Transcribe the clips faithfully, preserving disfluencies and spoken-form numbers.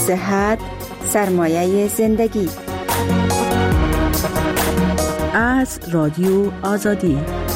صحت سرمایه زندگی. از رادیو آزادی.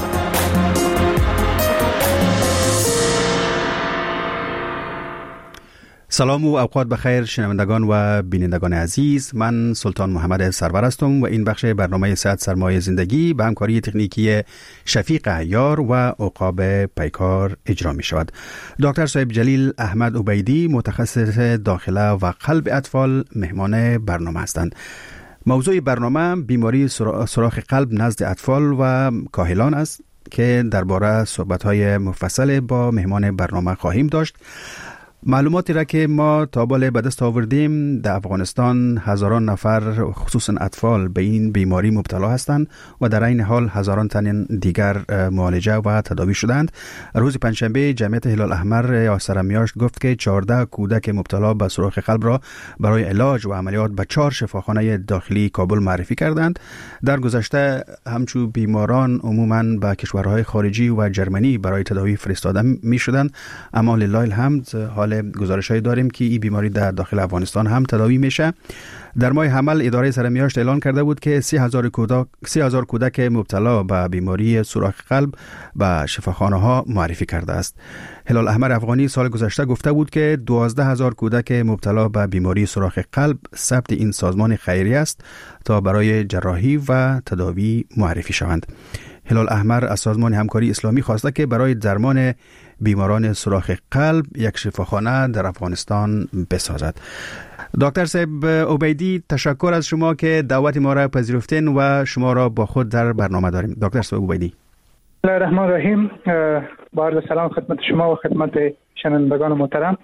سلام و اوقات بخیر شنوندگان و بینندگان عزیز. من سلطان محمد سرور هستم و این بخش برنامه صحت سرمایه زندگی به همکاری تکنیکی شفیق عیار و عقاب پیکار اجرا می شود. دکتر صاحب جلیل احمد عبیدی متخصص داخله و قلب اطفال مهمان برنامه هستند. موضوع برنامه بیماری سوراخ قلب نزد اطفال و کاهلان است که درباره صحبت‌های مفصل با مهمان برنامه خواهیم داشت. معلوماتی را که ما تا بالا به دست آوردیم، در افغانستان هزاران نفر خصوصا اطفال به این بیماری مبتلا هستند و در این حال هزاران تن دیگر معالجه و تداوی شدند. روز پنجشنبه جمعیت هلال احمر یا سرمیاشت گفت که چهارده کودک مبتلا به سوراخ قلب را برای علاج و عملیات به چهار شفاخانه داخلی کابل معرفی کردند. در گذشته همچون بیماران عموماً به کشورهای خارجی و جرمنی برای تداوی فرستاده می شدند، اما لله الحمد حال گزارش‌هایی داریم که این بیماری در داخل افغانستان هم تداوی میشه. در ماه حمل اداره سرمیاشت اعلان کرده بود که سی هزار کودک سی هزار کودک مبتلا به بیماری سوراخ قلب به شفاخانه‌ها معرفی کرده است. هلال احمر افغانی سال گذشته گفته بود که دوازده هزار کودک مبتلا به بیماری سوراخ قلب ثبت این سازمان خیریه است تا برای جراحی و تداوی معرفی شوند. هلال احمر از سازمان همکاری اسلامی خواسته که برای درمان بیماران سوراخ قلب یک شفاخانه در افغانستان بسازد. دکتر صاحب عبیدی، تشکر از شما که دعوت ما را پذیرفتین و شما را با خود در برنامه داریم. دکتر صاحب عبیدی. بسم الله الرحمن الرحیم. با عرض سلام خدمت شما و خدمت شنوندگان محترم.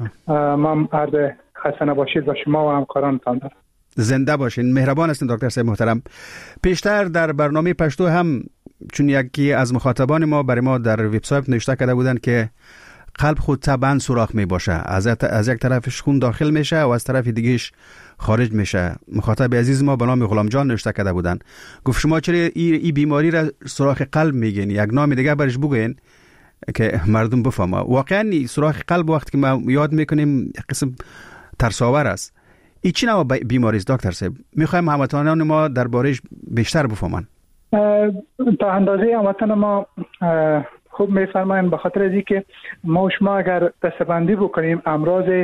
ما عرض خسته نباشید و شما و همکارانتان دارم. زنده باشین. مهربان هستین دکتر صاحب محترم. پیشتر در برنامه پشتو هم چون یکی از مخاطبان ما برای ما در وبسایت نوشته کرده بودند که قلب خود طبعا سوراخ می باشه، از از یک طرفش خون داخل میشه و از طرف دیگهش خارج میشه. مخاطب عزیز ما به نام غلام جان نوشته کرده بودند، گفت شما چرا این ای بیماری را سوراخ قلب میگین؟ یک نام دیگه برش بگین که مردم بفهمه. واقعا سوراخ قلب وقتی که ما یاد میکنیم قسم ترساور است. این چی نوع بیماری است دکتر صاحب؟ میخوایم هموطنان ما دربارهش بیشتر بفهمن. تا اندازه هموطن ما خوب میفرمایند، به خاطر از اینکه ما و شما اگر دستبندی بکنیم امراض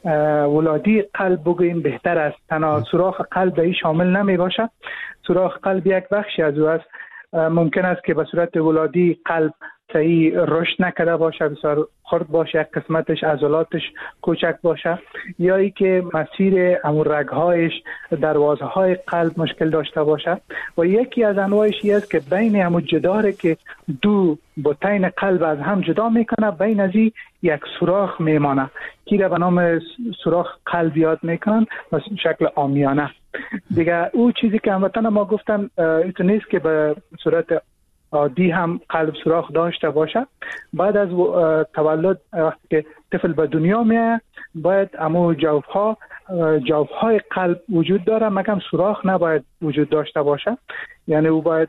ولادی قلب بگوییم بهتر است. تنها سوراخ قلب به این شامل نمی باشه. سوراخ قلب یک بخشی از او است. ممکن است که به صورت ولادی قلب صحیح رشد نکرده باشه، بسیار خرد باشه، یک قسمتش عضلاتش کوچک باشه، یا ای که مسیر امور رگ‌هایش دروازه های قلب مشکل داشته باشه. و یکی از انواعش این است که بین همون جداره که دو بطین قلب از هم جدا میکنه، بین از این یک سوراخ میمانه که را به نام سوراخ قلب یاد میکنن به شکل عامیانه. دیگه او چیزی که هموطن ما گفتن ایتو نیست که به صورت عادی هم قلب سوراخ داشته باشه. بعد از تولد وقتی که طفل به دنیا میاد باید امو جوفها جوفهای قلب وجود داره، مگر سوراخ نباید وجود داشته باشه. یعنی او باید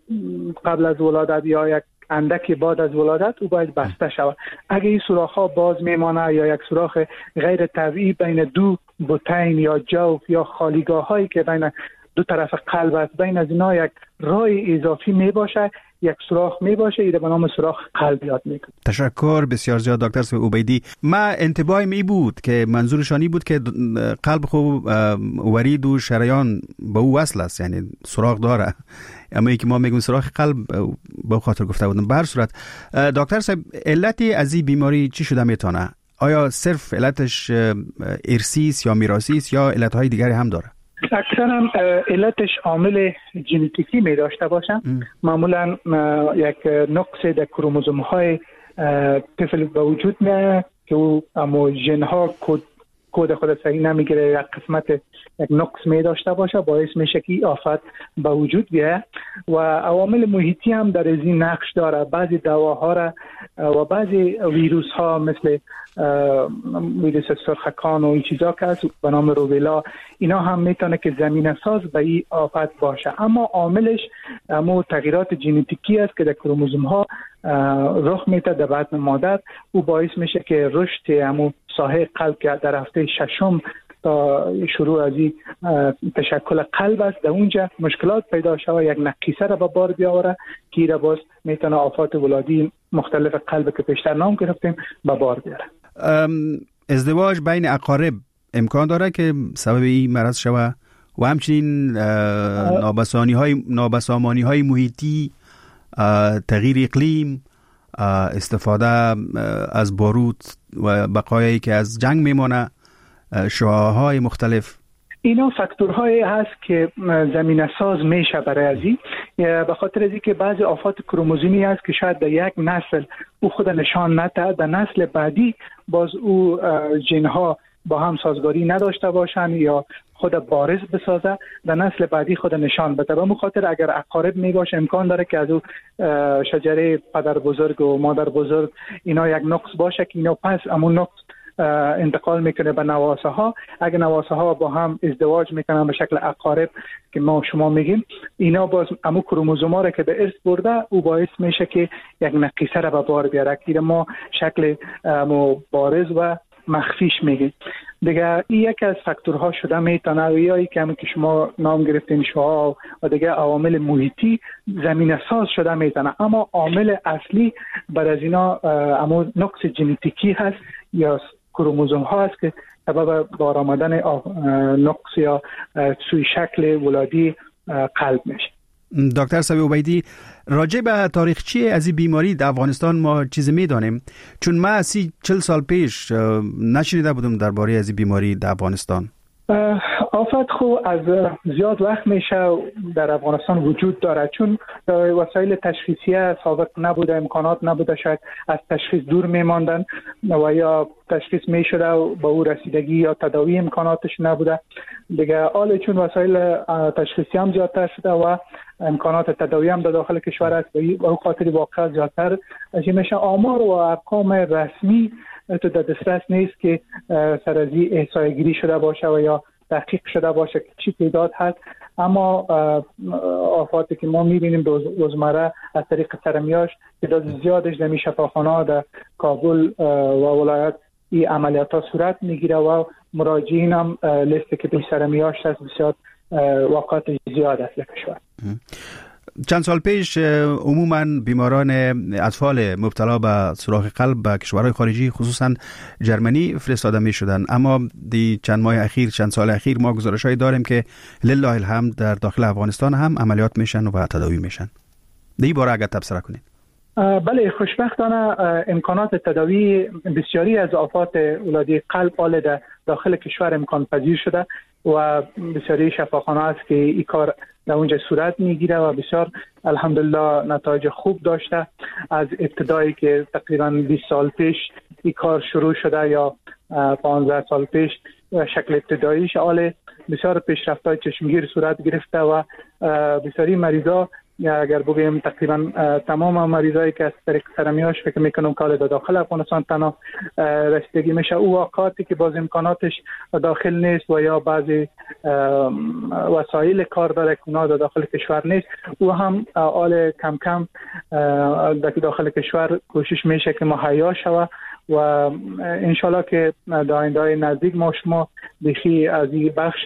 قبل از ولادت یا یک اندکی بعد از ولادت او باید بسته شود. اگه این سوراخ ها باز میمانه یا یک سوراخ غیر طبیعی بین دو بطین یا جوف یا خالیگاه هایی که بین دو طرف قلب است، بین از اینا یک راه اضافی می باشه، یک سوراخ می باشه، ایده به نام سوراخ قلب یاد میکنه. تشکر بسیار زیاد دکتر صاحب عبیدی. ما انتباهی می بود که منظورشانی بود که قلب خوب ورید و شریان به او وصل است، یعنی سوراخ داره، اما ای که ما میگیم سوراخ قلب به خاطر گفته بودم. به هر صورت دکتر صاحب علتی از این بیماری چی شده میتونه؟ آیا صرف علتش ارثی است یا میراثی است یا علتهای دیگری هم داره؟ اکثرا علتش عامل ژنتیکی می داشته باشن. معمولا یک نقص در کروموزوم های طفل به وجود میاد که او اما ژن ها کد کد خود صحیح نمیگیره، یک قسمت یک نقص می داشته باشه، باعث میشه که آفت به وجود بیاد. و عوامل محیطی هم در این نقش داره. بعضی دواها را و بعضی ویروس ها مثل ویروس سرخکان و این چیزا که هست به نام روبلا، اینا هم میتونه که زمینه ساز به این آفت باشه. اما عاملش امو تغییرات ژنتیکی است که در کروموزوم ها رخ میده در بدن مادر. او باعث میشه که رشد امو ساحه قلب که در هفته ششم تا شروع از این تشکل قلب است، در اونجا مشکلات پیدا شود، یک نقیصه را به بار بیاوره که را باز میتونه آفات ولادی مختلف قلب که پیشتر نام گرفتیم به بار بیاره. ازدواج بین اقارب امکان داره که سبب این مرض شود و همچنین نابسامانی های نابسامانی های محیطی، تغییر اقلیم، استفاده از باروت و بقایایی که از جنگ میمانه، شعاعهای مختلف، اینا فاکتورهایی هست که زمینه ساز میشه برای ازی، به خاطر ازی که بعضی آفات کروموزومی هست که شاید در یک نسل او خود نشان نده، در نسل بعدی باز او ژن‌ها با هم سازگاری نداشته باشن یا خود بارز بسازه، در نسل بعدی خود نشان بده. به خاطر اگر اقارب می باشه امکان داره که از او شجره پدر بزرگ و مادر بزرگ اینا یک نقص باشه که اینا پس امون نقص انتقال میکنه به نواسه ها. اگر نواسه ها با هم ازدواج میکنن به شکل اقارب که ما شما میگیم، اینا باز امو کروموزوما را که به ارث برده او باعث میشه که یک نقیصه را به بار بیاره که ما شکل امو بارز و مخفیش میگیم. دیگه این یکی از فاکتورها شده میتونه، یا ای که همون که شما نام گرفتین شعاع و دیگه عوامل محیطی زمینه ساز شده میتونه، اما عامل اصلی بر از اینا امو نقص ژنتیکی هست یا کروموزوم ها است که سبب بار آمدن نقص یا سوی شکل ولادی قلب میشه. دکتر صبیح عبیدی، راجع به تاریخچه از این بیماری در افغانستان ما چیزی میدانیم؟ چون من سی چل سال پیش نشنیده بودم درباره از این بیماری در افغانستان. آفت خو از زیاد وقت میشه در افغانستان وجود داره، چون وسایل تشخیصی سابق نبوده، امکانات نبوده، شاید از تشخیص دور میماندن و یا تشخیص میشده و با او رسیدگی یا تداوی امکاناتش نبوده دیگه. حالا چون وسایل تشخیصی هم زیادتر شده و امکانات تداوی هم در داخل کشور است و او خاطر واقعا زیادتر از میشه، آمار و ارقام رسمی تو در دسترس نیست که سر از این احصایه گیری شده باشه و یا تحقیق شده باشه که چی تعداد هست. اما آفاتی که ما میبینیم روزمره از طریق سرمیاش تعداد زیادش در شفاخانه‌ها در کابل و ولایت این عملیات ها صورت میگیره و مراجعین هم لیستی که به سرمیاش هست بسیار واقعات زیاد است در کشور. چند سال پیش عموماً بیماران اطفال مبتلا به سوراخ قلب به کشورهای خارجی خصوصاً جرمنی فرستاده می شدن، اما دی چند ماه اخیر چند سال اخیر ما گزارش‌هایی داریم که لله الحمد در داخل افغانستان هم عملیات میشن و تداوی میشن. دی باره اگر تبصره کنید. بله، خوشبختانه امکانات تداوی بسیاری از آفات ولادی قلب حال در داخل کشور امکان پذیر شده و بسیاری شفاخانه است که این کار در اونجا صورت میگیره و بسیار الحمدلله نتایج خوب داشته. از ابتدایی که تقریبا بیست سال پیش این کار شروع شده یا پانزده سال پیش شکل ابتداییش حال بسیار پیشرفت‌های چشمگیر صورت گرفته و بسیاری مریضا یا اگر بگیم تقریبا تمام مریضایی که از طریق سرمیاش فکر میکنم که در داخل افغانستان تنها رسیدگی میشه، او واقعاتی که باز امکاناتش داخل نیست و یا بعضی وسایل کار داره که اونا در داخل کشور نیست، او هم آل کم کم در داخل کشور کوشش میشه که مهیا شود و انشالله که در آینده نزدیک ما شما بخی از این بخش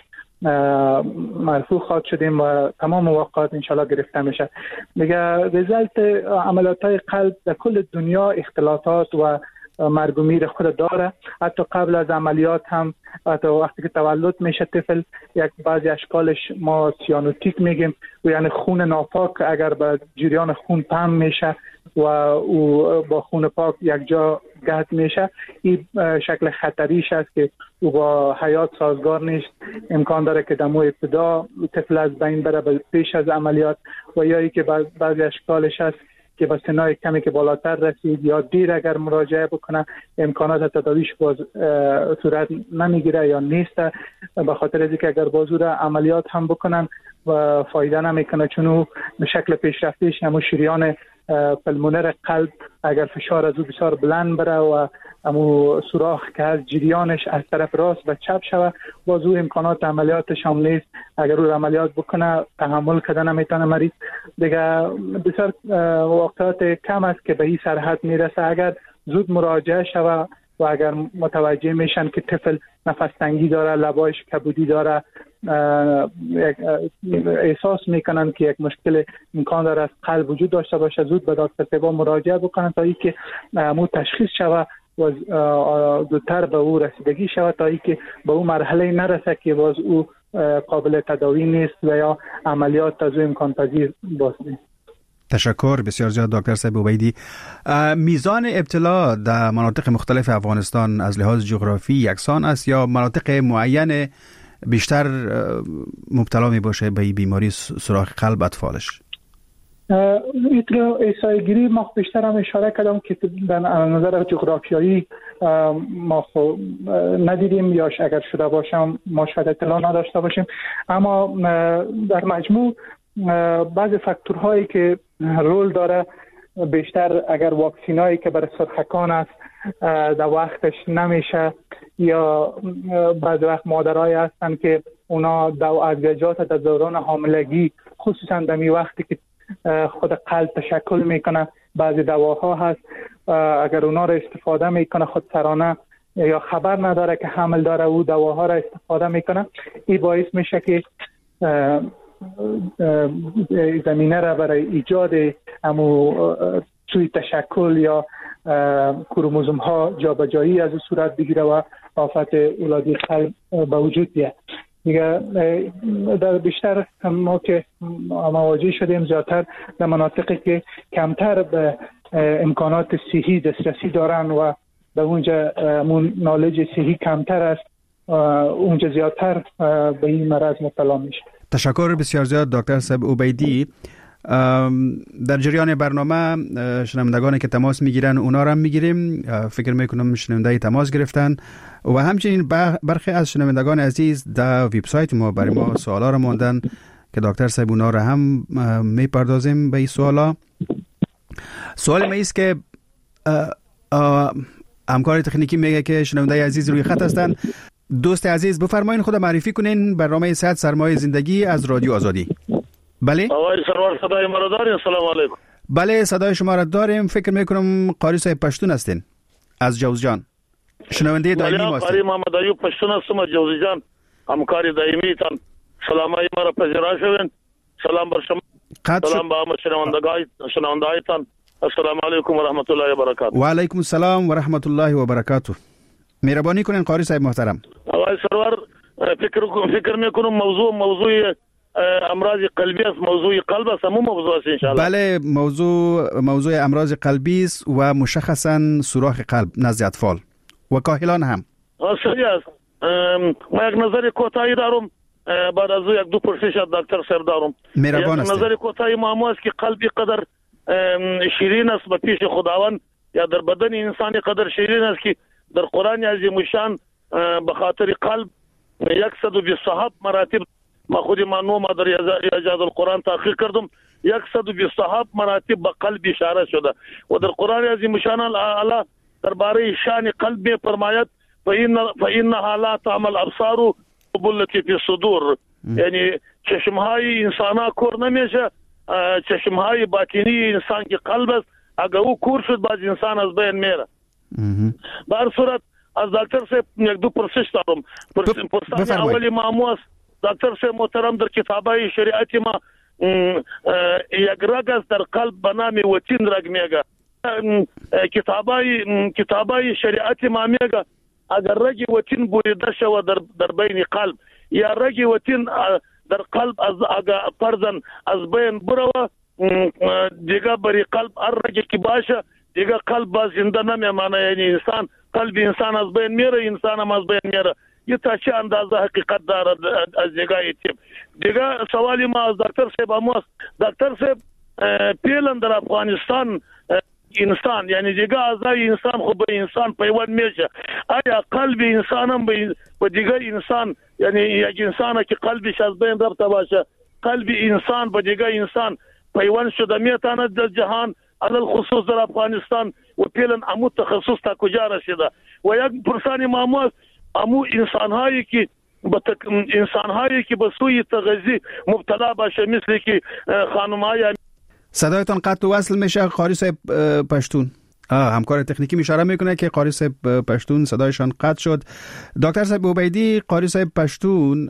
مرفوع خواهد شدیم و تمام موقعات انشالله گرفته میشه. دیگه رزلت عملیات های قلب در کل دنیا اختلاطات و مرگ و میر خود داره. حتی قبل از عملیات هم حتی وقتی که تولد میشه طفل، یک بعضی اشکالش ما سیانوتیک میگیم و یعنی خون ناپاک اگر به جریان خون پم میشه و او با خون پاک یک جا گرد میشه، این شکل خطریش است که او با حیات سازگار نیست. امکان داره که دمو ابتدا طفل از بین بره پیش از عملیات و یا ای که بعضی اشکالش هست که با سنای کمی که بالاتر رسید یا دیر اگر مراجعه بکنه امکانات تداویش باز صورت نمیگیره یا نیست، به خاطر از اینکه اگر بازور عملیات هم بکنن و فایده نمیکنه، چون او به شکل پیشرفتیش همون شریان پلمونر قلب اگر فشار از او بسیار بلند بره و امو سوراخ که از جریانش از طرف راست و چپ شوه، باز او امکانات عملیاتش هم نیست. اگر او عملیات بکنه تحمل کردن نمیتونه مریض. دیگه بسیار واقعات کم است که به این سرحد میرسه. اگر زود مراجعه شوه و اگر متوجه میشن که طفل نفس تنگی داره، لبایش کبودی داره، احساس میکنن که یک مشکل امکان داره از قلب وجود داشته باشه، زود به دکتر طبا مراجعه بکنن تا اینکه مو تشخیص شود و زودتر به او رسیدگی شود تا اینکه به او مرحله نرسه که باز او قابل تداوی نیست و یا عملیات از او امکان پذیر باز نیست. تشکر بسیار زیاد دکتر صاحب عبیدی. میزان ابتلا در مناطق مختلف افغانستان از لحاظ جغرافی یکسان است یا مناطق معین بیشتر مبتلا می باشه به این بیماری سوراخ قلب اطفالش؟ ایتلا احصایه‌گیری ما بیشتر هم اشاره کردم که در نظر جغرافیایی ما ندیدیم یا اگر شده باشم ما شاید اطلاع نداشته باشیم، اما در مجموع بعضی فاکتورهایی که رول داره بیشتر اگر واکسینایی که برای سرخکان است در وقتش نمیشه یا بعضی وقت مادرایی هستن که اونا دو ادویجات در دوران حاملگی خصوصا در می وقتی که خود قلب تشکل میکنه بعضی دواها هست اگر اونا را استفاده میکنه خود سرانه یا خبر نداره که حمل داره او دواها را استفاده میکنه، این باعث میشه که زمینه را برای ایجاد امو سوی تشکل یا کروموزوم ها جابجایی از صورت بگیره و آفت ولادی قلب به وجود بیاد. دیگه در بیشتر ما که مواجه شدیم زیادتر در مناطقی که کمتر به امکانات صحی دسترسی دارن و به اونجا نالج صحی کمتر است اونجا زیادتر به این مرض مبتلا میشه. تشکر بسیار زیاد دکتر صاحب عبیدی. در جریان برنامه شنوندگانی که تماس میگیرن اونا را هم میگیریم، فکر میکنم شنونده تماس گرفتن و همچنین برخی از شنوندگان عزیز در وبسایت ما برای ما سوالا را ماندن که دکتر صاحب اونا را هم میپردازیم به این سوالا. سوال ما است که همکار تکنیکی میگه که شنونده عزیز روی خط هستن. دوست عزیز بفرمایید خود معرفی کنین برنامه صحت سرمایه زندگی از رادیو آزادی. بله آقای سرور صدای ما را دارین؟ سلام علیکم. بله صدای شما را داریم. فکر میکنم قاری صاحب پشتون هستین از جوزجان، شنونده دائمی ما هستین. قاری محمد ایوب پشتون هستم از جوزجان، همکار دائمی تان. سلامای ما را پذیرا شوین. سلام بر شما، سلام با همه شنوندگان شنوندایتان. السلام علیکم و رحمت الله و برکاته. و علیکم السلام و رحمت الله و برکاته. مهربانی کنین قاری صاحب محترم. آقای سرور فکر فکر میکنم موضوع موضوع امراض قلبی است، موضوع قلب است، همون موضوع است ان شاء الله. بله موضوع موضوع امراض قلبی است و مشخصا سوراخ قلب نزد اطفال و کاهلان هم. صحیح است. ما یک نظر کوتاهی دارم بعد از یک دو پرسش از دکتر صاحب دارم. مهربان است. نظر کوتاهی ما است که قلبی قدر شیرین است به پیش خداوند یا در بدن انسانی قدر شیرین است که در قرآن عظیم شان به خاطر قلب صد و بیست و هفت مراتب ما خود معلومه در ایجاد القرآن تحقیق کردم صد و بیست و هفت مراتب به قلب اشاره شده و در قرآن عظیم شان الله درباره شان قلب می فرماید فإن فإنها لا تعمل الابصار والتي في الصدور، یعنی چشمهای انسان کور نمیشه، چشمهای باطنی انسان که قلب است اگر او کور شد باز انسان از بین میره. به هر صورت از دکتر صاحب یک دو پرسش دارم. پرسش اولی معمو است دکتر صاحب محترم در کتابای شریعت ما یک رگ است در قلب به نام وتین رگ میگه. کتابای کتابای شریعت ما میگه اگر رگ وتین بریده شود در در بین قلب یا رگ وتین در قلب از اگر فرضاً از بین بروه دیگه بری قلب هر رگ کی باشه دیگه قلب باز زنده نمیمانه، یعنی انسان قلب انسان از بین میره انسان هم از بین میره. یه تا چه اندازه حقیقت داره از دیگه ایتیم. دیگه سوالی ما از دکتر صاحب هم است. دکتر صاحب پیلن در افغانستان انسان یعنی دیگه اعضای انسان خو به انسان پیوند میشه، آیا قلب انسان هم به دیگه انسان یعنی یک انسان که قلبش از بین رفته باشه قلب انسان به دیگه انسان پیوند شده میتونه در جهان علل خصوص در افغانستان و پیلن امو تخصص تا کجا رسیده و یک پرسانی معمول امو انسانهایی که به انسانهایی که به سوی تغذیه مبتلا باشه مثل که خانم‌های. صدایتان قطع و وصل میشه قاری صاحب پشتون. همکار تکنیکی اشاره میکنه که قاری صاحب پشتون صدایشان قطع شد. دکتر صاحب عبیدی، قاری صاحب پشتون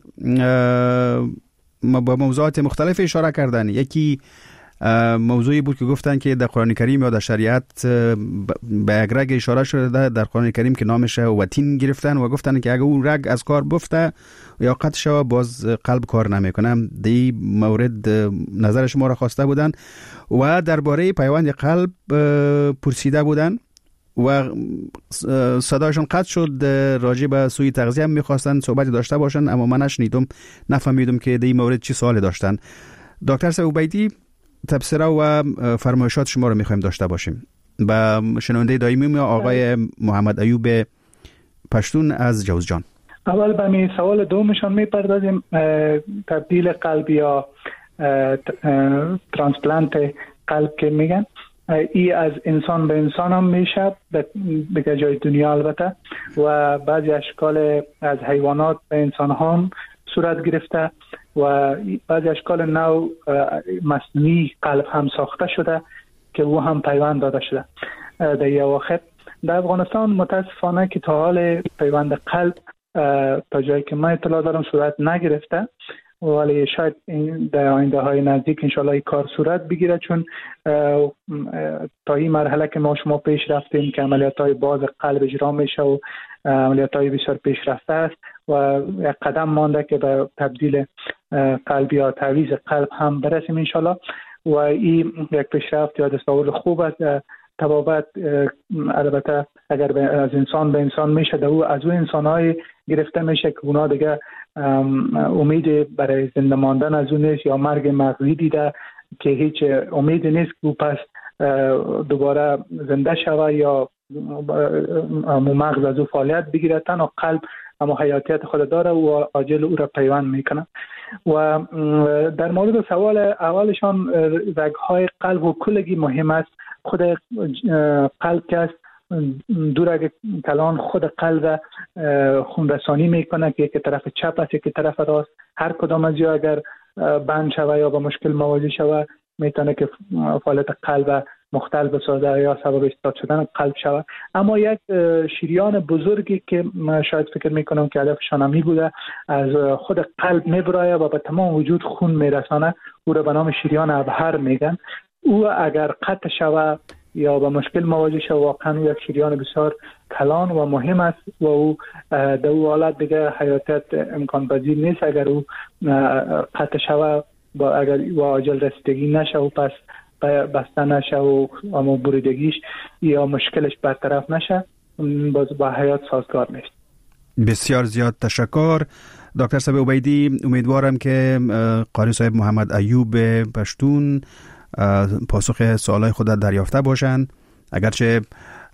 با موضوعات مختلف اشاره کردن. یکی موضوعی بود که گفتن که در قرآن کریم یا در شریعت به یک رگ اشاره شده در قرآن کریم که نامش وتین گرفتن و گفتن که اگه اون رگ از کار بفته یا قطع شود باز قلب کار نمیکنه. دی مورد نظر شما را خواسته بودن و درباره پیوند قلب پرسیده بودن و صدایشون قطع شد. راجع به سوی تغذیه هم میخواستن صحبتی داشته باشن اما من نشنیدم، نفهمیدم که دی مورد چی سوال داشتن. دکتر صاحب عبیدی، تبصره و فرمایشات شما رو میخوایم داشته باشیم. با شنونده دائمی آقای محمد ایوب پشتون از جوزجان. اول به می سوال دومشان میپردازیم، تبدیل قلب یا ترانسپلانت قلب که میگن، ای از انسان به انسان هم میشه به جای دنیا البته، و بعضی اشکال از حیوانات به انسان هم صورت گرفته و بعضی اشکال نو مصنوعی قلب هم ساخته شده که او هم پیوند داده شده. در یه واقع در افغانستان متاسفانه که تا حال پیوند قلب تا جایی که من اطلاع دارم صورت نگرفته، ولی شاید در آینده های نزدیک انشالله این کار صورت بگیره، چون تا این مرحله که ما شما پیش رفتیم که عملیات های باز قلب اجرا میشه و عملیات های بسیار پیشرفته است و یک قدم مانده که به تبدیل قلب یا تعویض قلب هم برسیم انشالله، و این یک پیشرفت یا دستاورد خوب است. تبابت البته اگر از انسان به انسان میشه، در او از او انسان‌های گرفته میشه که اونا دیگه امید برای زنده ماندن از اون نیست یا مرگ مغزی دیده که هیچ امید نیست که او پس دوباره زنده شوه یا مغز از او فعالیت بگیره. تنها قلب اما حیاتیت خود داره و عاجل او را پیوند میکنه. و در مورد سوال اولشان، رگ‌های قلب و کلگی مهم است. خود قلب که است دو رگ کلان خود قلب خون رسانی میکنه که یک طرف چپ است یک طرف راست. هر کدام از یا اگر بند شوه یا با مشکل مواجه شوه میتونه که فعالیت قلب مختل بسازه یا سبب استاد شدن قلب شوه. اما یک شریان بزرگی که من شاید فکر میکنم که هدفشان همی بوده، از خود قلب میبرایه و به تمام وجود خون میرسانه، او را به نام شریان ابهر میگن. او اگر قطع شوه یا با مشکل مواجه شوه، واقعا یک شریان بسیار کلان و مهم است و او در او حالت دیگه حیاتیت امکان پذیر نیست. اگر او قطع شوه با اگر و عاجل رسیدگی نشه و پس بسته نشه و اما بریدگیش یا مشکلش برطرف نشه، باز با حیات سازگار نیست. بسیار زیاد تشکر دکتر صاحب عبیدی. امیدوارم که قاری صاحب محمد ایوب پشتون پاسخ سوالای خود دریافته باشند. اگرچه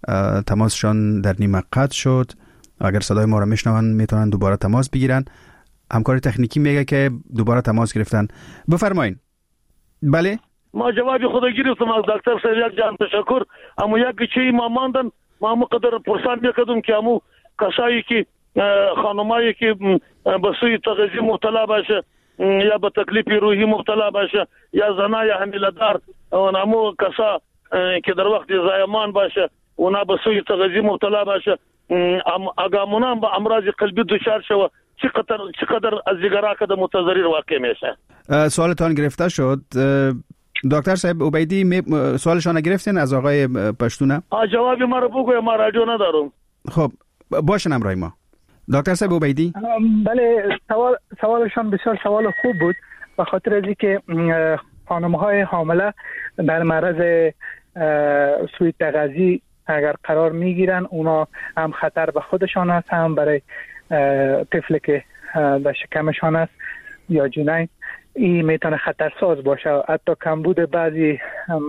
تماسشان در نیمه قطع شد، اگر صدای ما را میشنون میتونن دوباره تماس بگیرن. همکار تکنیکی میگه که دوباره تماس گرفتن. بفرمایین. بله، ما جواب خود گرفتم از دکتر صاحب. یک جان تشکر. اما یک چیزی ما ماندن، ما مقدر پرسان میکردم که امو کسایی که خانمایی که به سوی تغذیه مبتلا باشه یا به تکلیف روحی مبتلا باشه یا زنای حامله دار و امو کسا که در وقت زایمان باشه اونا به سوی تغذیه مبتلا باشه، اگر اونا به امراض قلبی دچار شوه چقدر چقدر از دیگرها که متضرر واقع میشه. سوالتان گرفته شد دکتر صاحب عبیدی. سوالشان گرفتین از آقای پشتونه؟ آ جواب ما رو بگوی، ما رادیو ندارم. خب باشن همراه ما. دکتر صاحب عبیدی. بله، سوال سوالشان بسیار سوال خوب بود، به خاطر از اینکه خانم‌های حامله در معرض سوء تغذیه اگر قرار میگیرن، اونا هم خطر به خودشان است، هم برای طفلی که در شکمشان است یا جنین این میتونه خطرساز باشه. حتی کمبود بعضی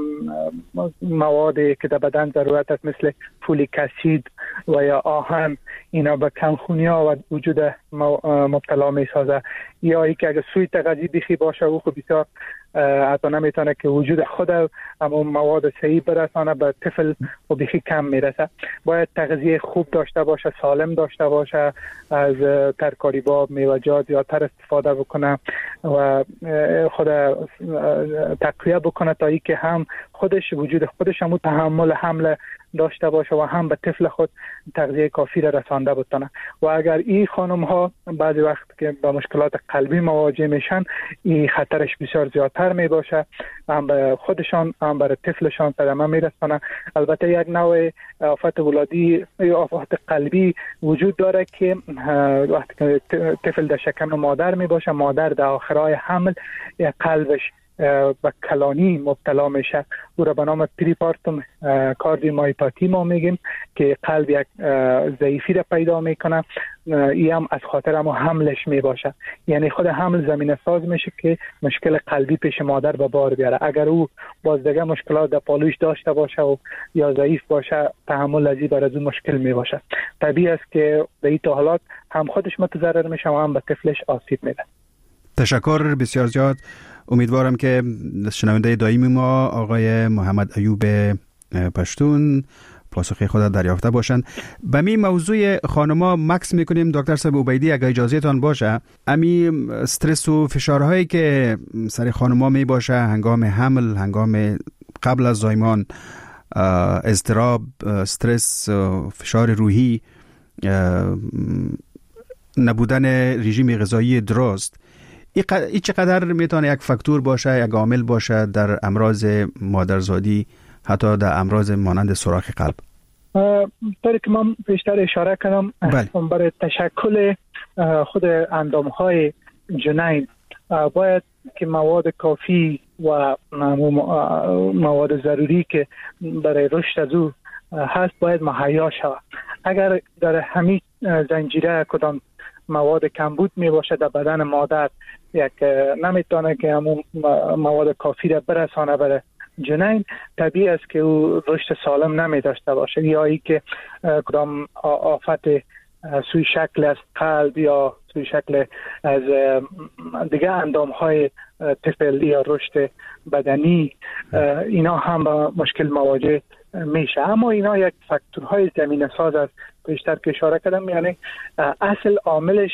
موادی که در بدن ضرورت است مثل فولیک اسید و یا آهن، اینا به کمخونی‌ها و وجود مبتلا میسازه. یا ای که اگر سوء تغذیه بیخی باشه او خب بسیار حتی نمیتونه که وجود خود اما مواد صحیح برسانه به طفل و بیخی کم میرسه. باید تغذیه خوب داشته باشه، سالم داشته باشه، از ترکاری‌ها، میوه‌جات زیادتر استفاده بکنه و خود تقویه بکنه تا ای که هم خودش وجود خودش هم تحمل حمل داشته باشه و هم به طفل خود تغذیه کافی را رسانده بتونه. و اگر این خانم ها بعضی وقت که با مشکلات قلبی مواجه میشن، این خطرش بسیار زیادتر می باشه، هم به خودشان هم برای طفلشان صدمه میرسونه. البته یک نوع آفت ولادی یا آفت قلبی وجود داره که وقتی که طفل در شکم مادر می باشه، مادر در آخرهای حمل قلبش به کلانی مبتلا میشه، او را به نام پریپارتوم کاردیومایوپاتی ما میگیم که قلب یک ضعیفی را پیدا میکنه. این هم از خاطر هم حملش میباشه، یعنی خود حمل زمینه ساز میشه که مشکل قلبی پیش مادر به بار بیاره. اگر او باز دیگه مشکلات در پالوش داشته باشه و یا ضعیف باشه، تحمل از این بر از مشکل میباشه. طبیعی است که به این حالات هم خودش متضرر میشه و هم به طفلش آسیب میده. تشکر بسیار زیاد. امیدوارم که شنونده دائمی ما آقای محمد ایوب پشتون پاسخ خود دریافته باشند. به می موضوع خانما مکس میکنیم دکتر صاحب عبیدی، اگه اجازه تان باشه. امی استرس و فشارهایی که سر خانما می باشه هنگام حمل، هنگام قبل از زایمان، اضطراب، استرس، فشار روحی، نبودن رژیم غذایی درست، این چقدر میتونه یک فاکتور باشه، یک عامل باشه در امراض مادرزادی، حتی در امراض مانند سوراخ قلب؟ طوری که من بیشتر اشاره کردم، برای تشکل خود اندامهای جنین باید که مواد کافی و مواد ضروری که برای رشد از او هست باید مهیا شود. اگر در همین زنجیره کدام مواد کمبود می باشه در بدن مادر، یک نمیتونه که همون مواد کافی را برسانه برای جنین، طبیعی است که او رشد سالم نمی داشته باشه، یا ای که کدام آفت سوی شکل از قلب یا سوی شکل از دیگه اندام های طفل یا رشد بدنی، اینا هم با مشکل مواجه میشه. اما اینا یک فاکتورهای زمینه ساز است. بیشتر که اشاره کردم، یعنی اصل عاملش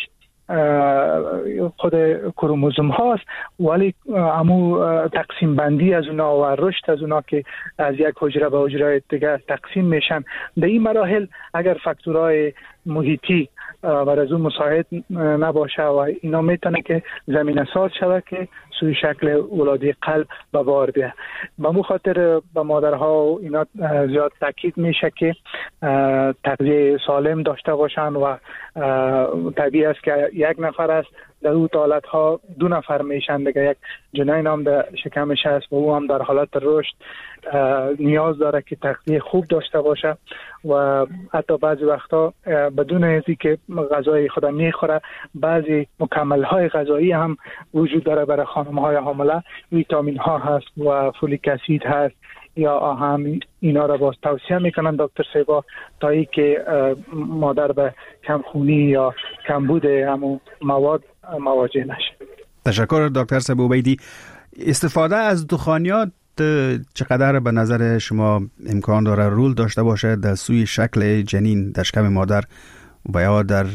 خود کروموزوم هاست، ولی امو تقسیم بندی از اونا و رشد از اونا که از یک حجره به حجره دیگه تقسیم میشن، در این مراحل اگر فاکتورهای محیطی بر از اون مساعد نباشه و اینا میتونه که زمینه ساز شده که سوی شکل ولادی قلب به بار بیاد. به مو خاطر به مادرها اینا زیاد تاکید میشه که تغذیه سالم داشته باشن و طبیعی است که یک نفر است در اون حالت ها دو نفر میشن دیگه، یک جنین هم در شکمش هست و او هم در حالت رشد نیاز داره که تغذیه خوب داشته باشه و حتی بعضی وقتا بدون اینکه که غذای خود میخوره، بعضی مکمل های غذایی هم وجود داره برای خانم های حامله. ویتامین ها هست و فولیک اسید هست یا آهن، اینا را باز توصیه میکنن دکتر سیبا تا ای که مادر به کمخونی یا کمبود همون مواد مواجه نشه. تشکر دکتر صاحب عبیدی. استفاده از دخانیات چقدر به نظر شما امکان داره رول داشته باشه در سوی شکل جنین در شکم مادر و یا در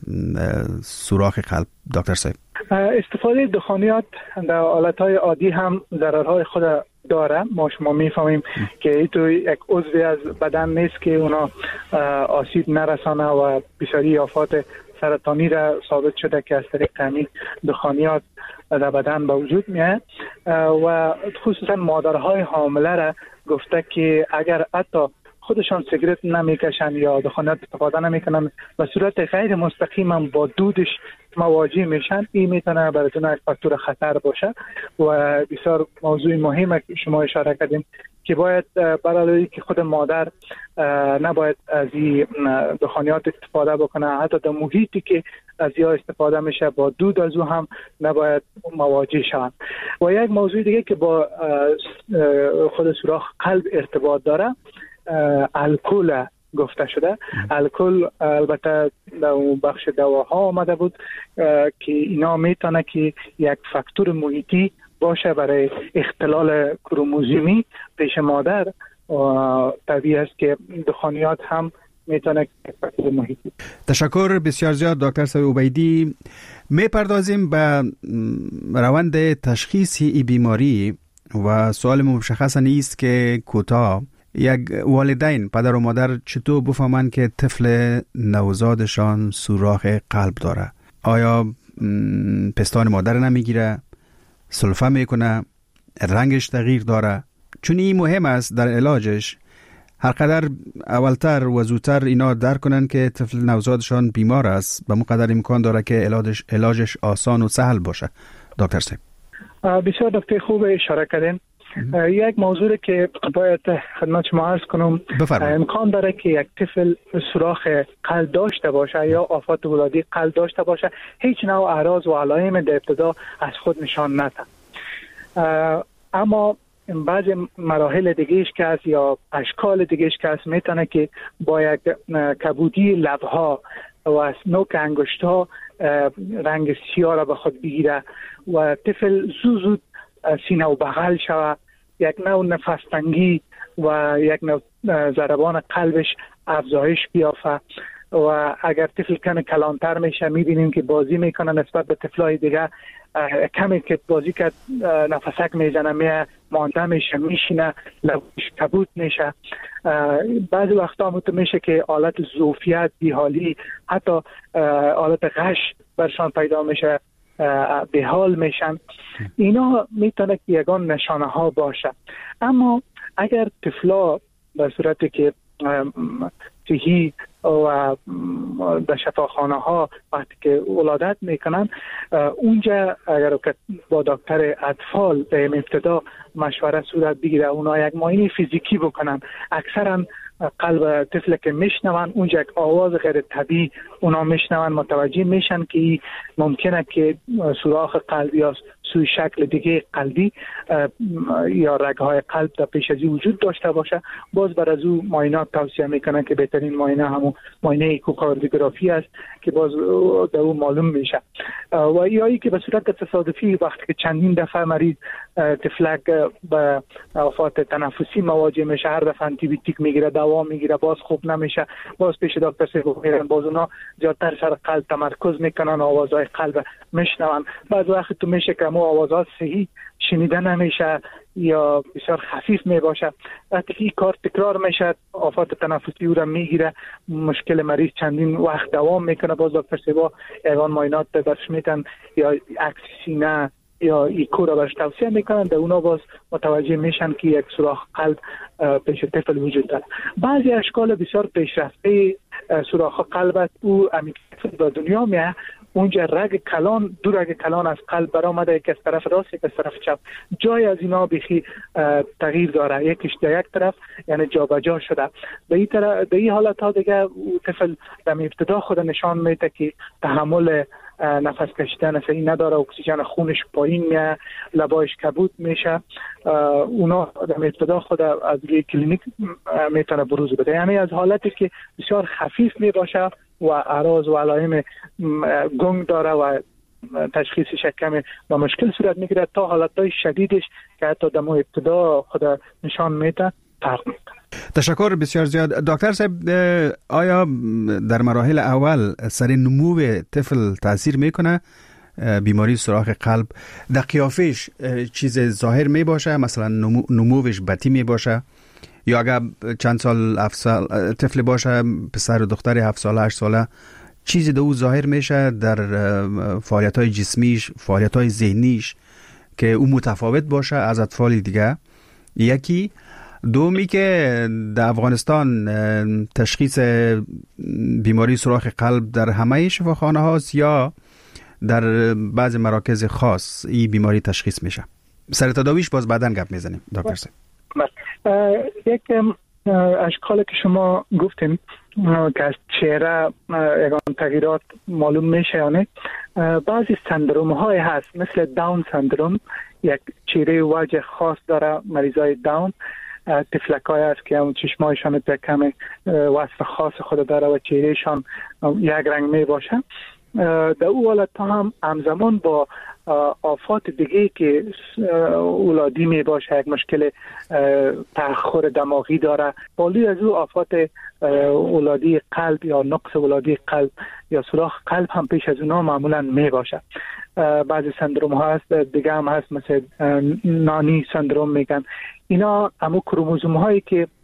سوراخ قلب دکتر صاحب؟ استفاده دخانیات در حالتهای عادی هم ضررهای خود داره. ما شما میفهمیم که این یک عضوی از بدن نیست که اونا آسیب نرسانه و بسیاری آفات سرطانی را ثابت شده که از طریق همین دخانیات در بدن به وجود میاد و خصوصا مادرهای حامله را گفته که اگر حتی خودشان سیگرت نمیکشن یا دخانیات استفاده نمیکنن و صورت غیر مستقیم هم با دودش مواجه میشن، این میتونه براتون یک فاکتور خطر باشه و بسیار موضوع مهمه که شما اشاره کردیم که باید برای که خود مادر نباید از این دخانیات استفاده بکنه، حتی در محیطی که از یا استفاده میشه با دود از او هم نباید مواجه شوند. و یک موضوع دیگه که با خود سوراخ قلب ارتباط داره، الکل گفته شده. الکل البته در بخش دواها آمده بود که اینا میتونه که یک فاکتور محیطی باشه برای اختلال کروموزومی پیش مادر و طبیعی است که دخانیات هم میتونه فاکتور محیطی. تشکر بسیار زیاد دکتر صاحب عبیدی. میپردازیم به روند تشخیص این بیماری و سوال مشخص نیست که کوتاه یک والدین پدر و مادر چطور بفهمند که طفل نوزادشان سوراخ قلب داره؟ آیا پستان مادر نمیگیره، سلفه میکنه، رنگش تغییر داره؟ چون این مهم است در علاجش. هر قدر اولتر و زودتر اینا درک کنن که طفل نوزادشان بیمار است، به مقدر امکان داره که علاجش علاجش آسان و سهل باشه. دکتر صاحب بسیار نکته خوب اشاره کردین. یک موضوع که باید خدمت شما عرض کنم، بفرمایید. امکان داره که یک طفل سوراخ قلب داشته باشه یا آفات ولادی قلب داشته باشه، هیچ نوع اعراض و علائم در ابتدا از خود نشان نده، اما بعضی مراحل دیگهش که هست یا اشکال دیگهش که هست میتونه که با یک کبودی لبها و از نوک انگشت‌ها رنگ سیاه را به خود بگیره و طفل زود زود سینه و بغل شود، یک نوع نفس تنگی و یک نوع ضربان قلبش افزایش بیافته و اگر طفل کم کلانتر میشه میبینیم که بازی میکنه نسبت به طفلای دیگه، کمی که بازی که نفسک میزنه میه مانده میشه، میشینه، لبش کبود میشه. بعضی وقتا هم میشه که حالت ظوفیت، بیحالی، حتی حالت غش برشان پیدا میشه، بیحال میشن. اینا میتونه که یگان نشانه ها باشه. اما اگر طفلا به صورتی که صحی و در شفاخانه ها وقتی که ولادت میکنن، اونجا اگر با دکتر اطفال در ابتدا مشوره صورت بگیره، اونا یک معاینه فیزیکی بکنن، اکثرا قلب طفل که میشنون اونجا یک آواز غیر طبیعی اونا میشنون، متوجه میشن که ممکنه که سوراخ قلب یا سوی شکل دیگه قلبی یا رگهای قلب در پیش از وجود داشته باشه. باز بر از او معاینات توصیه میکنن که بهترین معاینه همون معاینه ایکوکاردیوگرافی است که باز در او معلوم میشه. و یا ای که به صورت تصادفی وقتی که چندین دفعه مریض طفلک به آفات تنفسی مواجه میشه، هر دفعه آنتی بیوتیک میگیره، دوا میگیره، باز خوب نمیشه، باز پیش دکتر صاحب میرن، باز اونا زیادتر سر قلب تمرکز میکنن، آوازهای قلب میشنون. بعض وقت تو میشه که مو آوازات صحیح شنیده نمیشه یا بسیار خفیف میباشه. وقتی که این کار تکرار میشه، آفات تنفسی او را میگیره، مشکل مریض چندین وقت دوام میکنه، باز دکتر صاحب ایوان معاینات برش میتن یا عکس سینه یا ایکو را برش توصیه میکنن، در اونا باز متوجه میشن که یک سوراخ قلب پیش طفل وجود داره. بعضی اشکال بسیار پیشرفته سوراخ قلب او امی به دنیا میه، اونجا رگ کلان، دو رگ کلان از قلب برآمده، یک از طرف راست یک از طرف چپ، جای از اینا بخی تغییر داره، یکیش در یک طرف یعنی جابجا شده. به این طرف به این حالت ها دیگه طفل در ابتدا خود نشان میده که تحمل نفس کشیدن صحیح نداره، اکسیژن خونش پایین میاد، لبایش کبود میشه. اونا در ابتدا خود از روی کلینیک میتونه بروز بده، یعنی از حالتی که بسیار خفیف میباشه و اعراض و علائم گنگ داره و تشخیص شکم و مشکل صورت میگیره تا حالتهای شدیدش که حتی در ابتدا خود نشان میده فرق میکنه. تشکر بسیار زیاد. دکتر صاحب، آیا در مراحل اول سر نمو طفل تاثیر میکنه بیماری سوراخ قلب؟ در قیافش چیز ظاهر می باشه، مثلا نمو، نموش بطی می باشه، یا اگر چند سال هفت سال طفل باشه، پسر و دختر هفت ساله هشت ساله، چیزی در او ظاهر میشه در فعالیت های جسمیش، فعالیت های ذهنیش که او متفاوت باشه از اطفال دیگه؟ یکی. دومی که در افغانستان تشخیص بیماری سوراخ قلب در همه شفاخانه هاست یا در بعض مراکز خاص این بیماری تشخیص میشه؟ سر تداویش باز بعداً گپ میزنیم دکتر صاحب. یک اشکال که شما گفتین که از چهره یکان تغییرات معلوم میشه، یعنی بعضی سندروم های هست مثل داون سندروم، یک چهره وجه خاص داره مریضای داون، تفلکای هست که اون چشمایشان در کم وصف خاص خود داره و چهرهشان یک رنگ می باشه. در او حالت هم همزمان با آفات دیگه که اولادی می باشه، یک مشکل تأخر دماغی داره، بالی از او آفات اولادی قلب یا نقص اولادی قلب یا سوراخ قلب هم پیش از اونا معمولا می باشه. بعضی سندروم ها هست دیگه هم هست مثل نانی سندروم میگن. اینا همو کروموزوم هایی که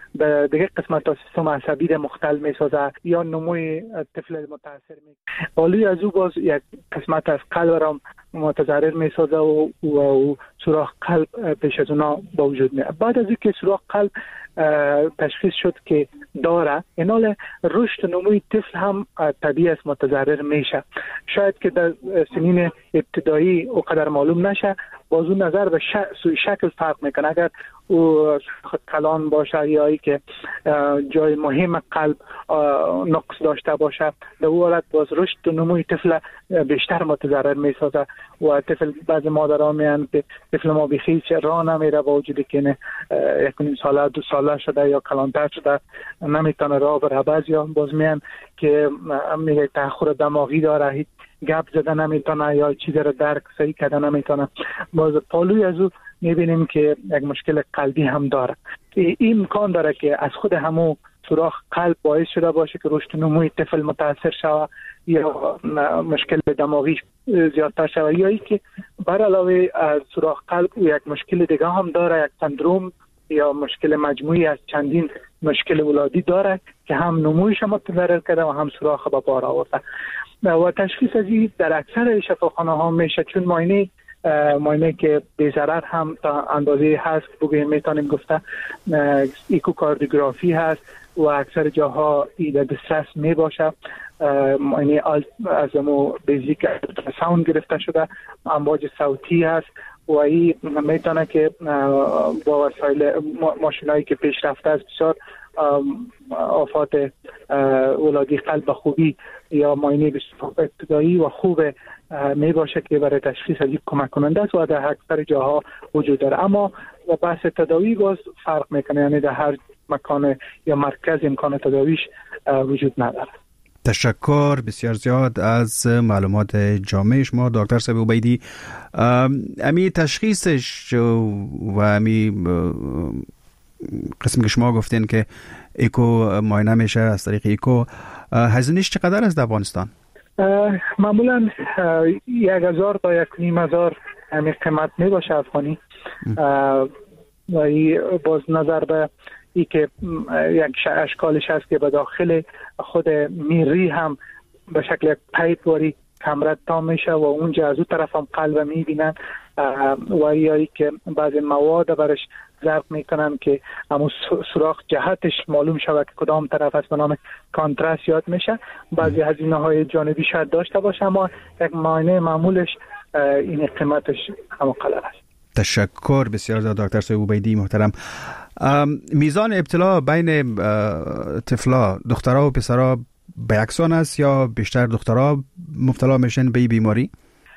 در دیگه قسمت سیستم عصبی در مختل میسازه یا نموی طفل متاثر می. پالوی از او باز یک قسمت از قلب را متضرر میسازه و, و, و سوراخ قلب پیش از اونا با وجود میاد. بعد از اینکه سوراخ قلب تشخیص شد که داره، این حال رشد نموی طفل هم طبیعی است متضرر میشه. شاید که در سنین ابتدایی او قدر معلوم نشه، باز اون نظر به شکل فرق میکنه. اگر او کلان باشه یا ای که جای مهم قلب نقص داشته باشه، در اون حالت باز رشد نموی طفل بیشتر متضرر میسازه و طفل بعض مادرها میگن که طفل ما بیخی راه نمیره با وجودی که یک نیم ساله دو ساله شده یا کلانتر شده نمیتونه راه بره. بعضیا باز میگن که میگه تأخر دماغی داره، هیچ گپ زده نمیتونه یا چیزی رو درک صحیح کرده نمیتونه. باز پالوی از او میبینیم که یک مشکل قلبی هم داره. این امکان داره که از خود همون سوراخ قلب باعث شده باشه که رشد نموی طفل متاثر شود یا مشکل دماغی زیادتر شود، یا ای که بر علاوه از سوراخ قلب یک مشکل دیگه هم داره، یک سندروم یا مشکل مجموعی از چندین مشکل ولادی داره که هم نمویش متضرر کرده و هم سوراخ به بار آورده. و تشخیص از این در اکثر شفاخانه ها میشه، چون ماینه ماینه که بی ضرر هم تا اندازه هست بگویم میتونیم گفته ایکوکاردیوگرافی هست و اکثر جاها ایده دسترس می باشه. ماینه از امو بیزیک ساوند گرفته شده، امواج صوتی هست و این میتونه که با وسایل ماشینایی که پیشرفته است بسیار آفات ولادی قلب به خوبی یا ماینه بسیار ابتدایی و خوب می باشه که برای تشخیص از این کمک کننده است و در اکثر جاها وجود داره. اما بحث تداوی باز فرق میکنه، یعنی در هر مکان یا مرکز امکان تداویش وجود نداره. تشکر بسیار زیاد از معلومات جامع شما دکتر صاحب عبیدی. امی تشخیصش و امی قسم که شما گفتین که ایکو معاینه میشه از طریق ایکو، هزینه‌اش چقدر است در افغانستان؟ معمولا یک هزار تا یک نیم هزار همین قیمت می باشه افغانی. و ای باز نظر به ای که یک اشکالش هست که به داخل خود میری هم به شکل یک پیپ واری کمرت تا میشه و اونجا از اون طرف هم قلب میبینن و یا که بعضی مواد برش ضرب میکنن که همون سوراخ جهتش معلوم شود که کدام طرف است، به نام کانتراست یاد میشه. بعضی هزینه های جانبی شاید داشته باشه، اما یک معاینه معمولش این قیمتش هم قلل است. تشکر بسیار زیاد دکتر صاحب عبیدی محترم. میزان ابتلا بین طفلا دخترها و پسرها به یکسان است یا بیشتر دخترها مبتلا میشن به این بیماری؟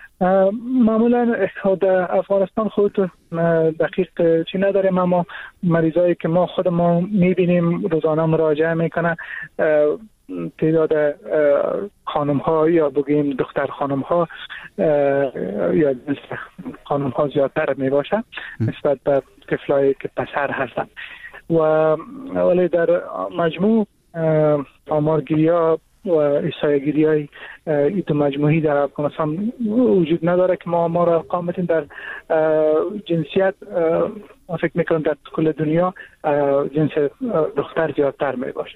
معمولا در افغانستان خود دقیق چی نداریم، اما مریضایی که ما خود ما میبینیم روزانه مراجعه میکنن تعداد خانم ها یا بگیم دختر خانم ها یا خانم ها زیادتر می باشه نسبت به طفلایی که پسر هستن. و ولی در مجموع آمارگیری ها و احصایه‌گیری های این دو مجموعی در افغانستان وجود نداره که ما ما را ارقام بدیم. در جنسیت فکر میکنم در کل دنیا جنس دختر زیادتر می باشه.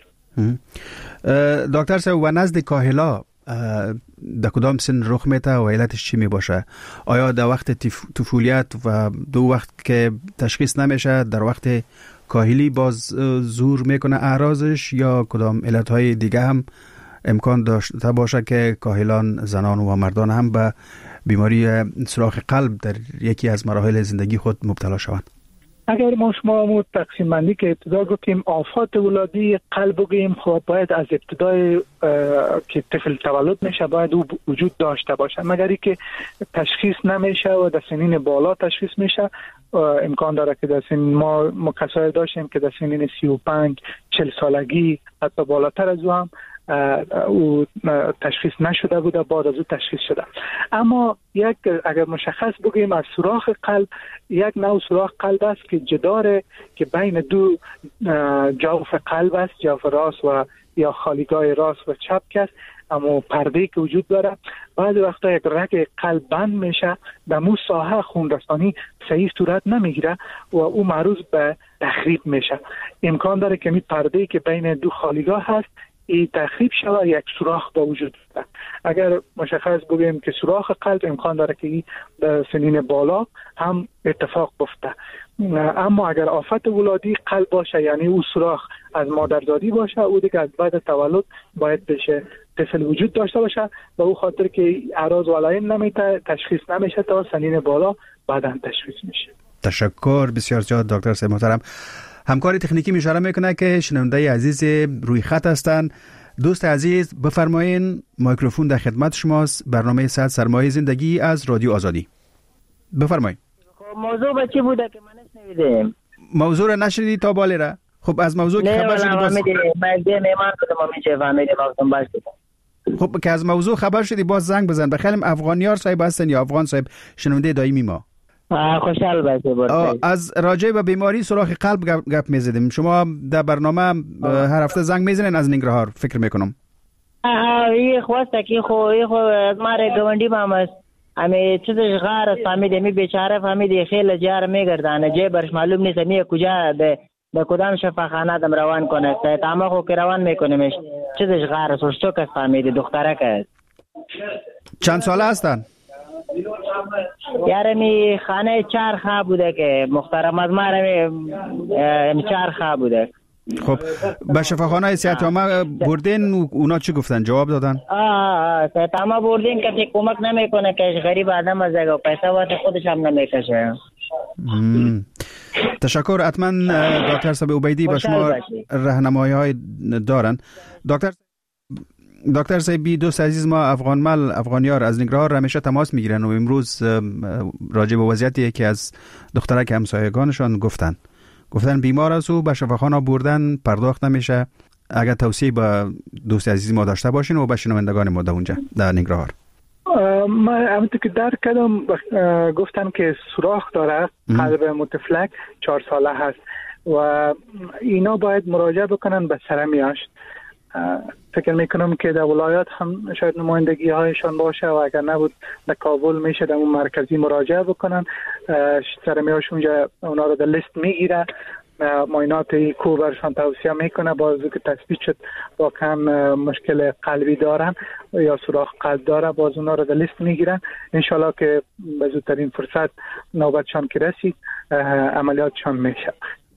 دکتر صاحب و نزد کاهلا در کدام سن رخ میته و علتش چی می باشه؟ آیا در وقت طفولیت و دو وقت که تشخیص نمیشه در وقت کاهلی باز زور میکنه اعراضش، یا کدام علتهای دیگه هم امکان داشته باشه که کاهلان زنان و مردان هم به بیماری سوراخ قلب در یکی از مراحل زندگی خود مبتلا شوند؟ اگر ما شما مو تقسیم بندی که ابتدا گفتیم آفات ولادی قلب بگیم، خب باید از ابتدای که طفل تولد میشه باید او وجود داشته باشه، مگر ای که تشخیص نمیشه و در سنین بالا تشخیص میشه امکان داره که در سنین ما مکسای داشتیم که در سنین سی و پنج چل سالگی حتی بالاتر از او هم او تشخیص نشده بوده، بعد از او تشخیص شده. اما یک اگر مشخص بگیم از سوراخ قلب، یک نوع سوراخ قلب است که جداره که بین دو جوف قلب است، جوف راست و یا خالیگاه راست و چپ است اما پرده که وجود داره بعضی وقتا یک رگ قلب بند میشه، در مو ساحه خون رسانی صحیح صورت نمیگیره و او معروض به تخریب میشه. امکان داره که می پرده که بین دو خالیگاه هست این تخریب شود، یک سوراخ به وجود بیاید. اگر مشخص بگیم که سوراخ قلب امکان داره که در سنین بالا هم اتفاق بفته. اما اگر آفت ولادی قلب باشه، یعنی او سوراخ از مادرزادی باشه، او دیگه از بعد تولد باید بشه طفل وجود داشته باشه و او خاطر که اعراض و علائم نمیته تشخیص نمیشه تا سنین بالا بعداً تشخیص میشه. تشکر بسیار زیاد دکتر صاحب محترم. همکاری تکنیکی می اشاره میکنه که شنونده عزیز روی خط هستند. دوست عزیز بفرمایین، میکروفون در خدمت شماست. برنامه صد سرمایه زندگی از رادیو آزادی. بفرمایید. خب موضوع با چی بوده که من نشنیدم؟ موضوع را نشنیدی تا بالی را؟ خب از موضوع که خبر شدی باز من ده میمان کدوم میشه فهمیدم وقتم باشه. خب که از موضوع خبر شدی باز زنگ بزن. بخیرم افغانیار صاحب هستن یا افغان صاحب شنونده دائمی ما؟ خوشحال باشه برای از راجع به بیماری سوراخ قلب گپ میزدیم. شما در برنامه هر هفته زنگ میزنین از ننگرهار فکر میکنم. آه این خواسته که خو این خو از ماره گوندی مامست امی چیزش غار فهمیده می بیچاره فهمیده خیلی جار میگردانه جای برش معلوم نیست می کجا به به کدام شفاخانه دم روان کنه تاما خو که روان میکنیمش چیزش غار سوچو که فهمیده دختره که چند ساله هستن؟ یارمی خانه چهار خواه بوده که محترم از مارمی چهار خواه بوده. خب به شفاخانه صحت عامه بردین اونا چی گفتن؟ جواب دادن؟ آه صحت عامه بردین کسی کمک نمیکنه که غریب آدم از اگه پیسه واسه خودش هم نمیکشه. تشکر. حتما دکتر صاحب عبیدی با شما راهنمایی های دارن. دکتر دکتر صاحبی دوست عزیز ما افغان مل افغانیار از ننگرهار همیشه تماس میگیرن و امروز راجع به وضعیتی که از دخترک همسایگانشان گفتن گفتن بیمار است و به شفاخانه بردن پرداخت نمیشه. اگر توصیه به دوست عزیز ما داشته باشین و به شنوندگان ما در اونجا در ننگرهار. من همونطور که در کدام گفتن که سوراخ داره قلب متفلک چهار ساله هست و اینا باید مراجعه بکنن به سرمیاش. فکر میکنم که در ولایات هم شاید نمایندگی هایشان باشه و اگر نبود در کابل میشه در اون مرکزی مراجعه بکنن. سرمیاش اونجا اونا رو در لیست میگیره، معاینات کو برشان توصیه میکنه. بازو که تثبیت شد واقعا مشکل قلبی دارن یا سوراخ قلب داره باز اونا رو در لیست میگیرن. انشالله که به زودترین فرصت نوبتشان که رسید عملیاتشان میشه.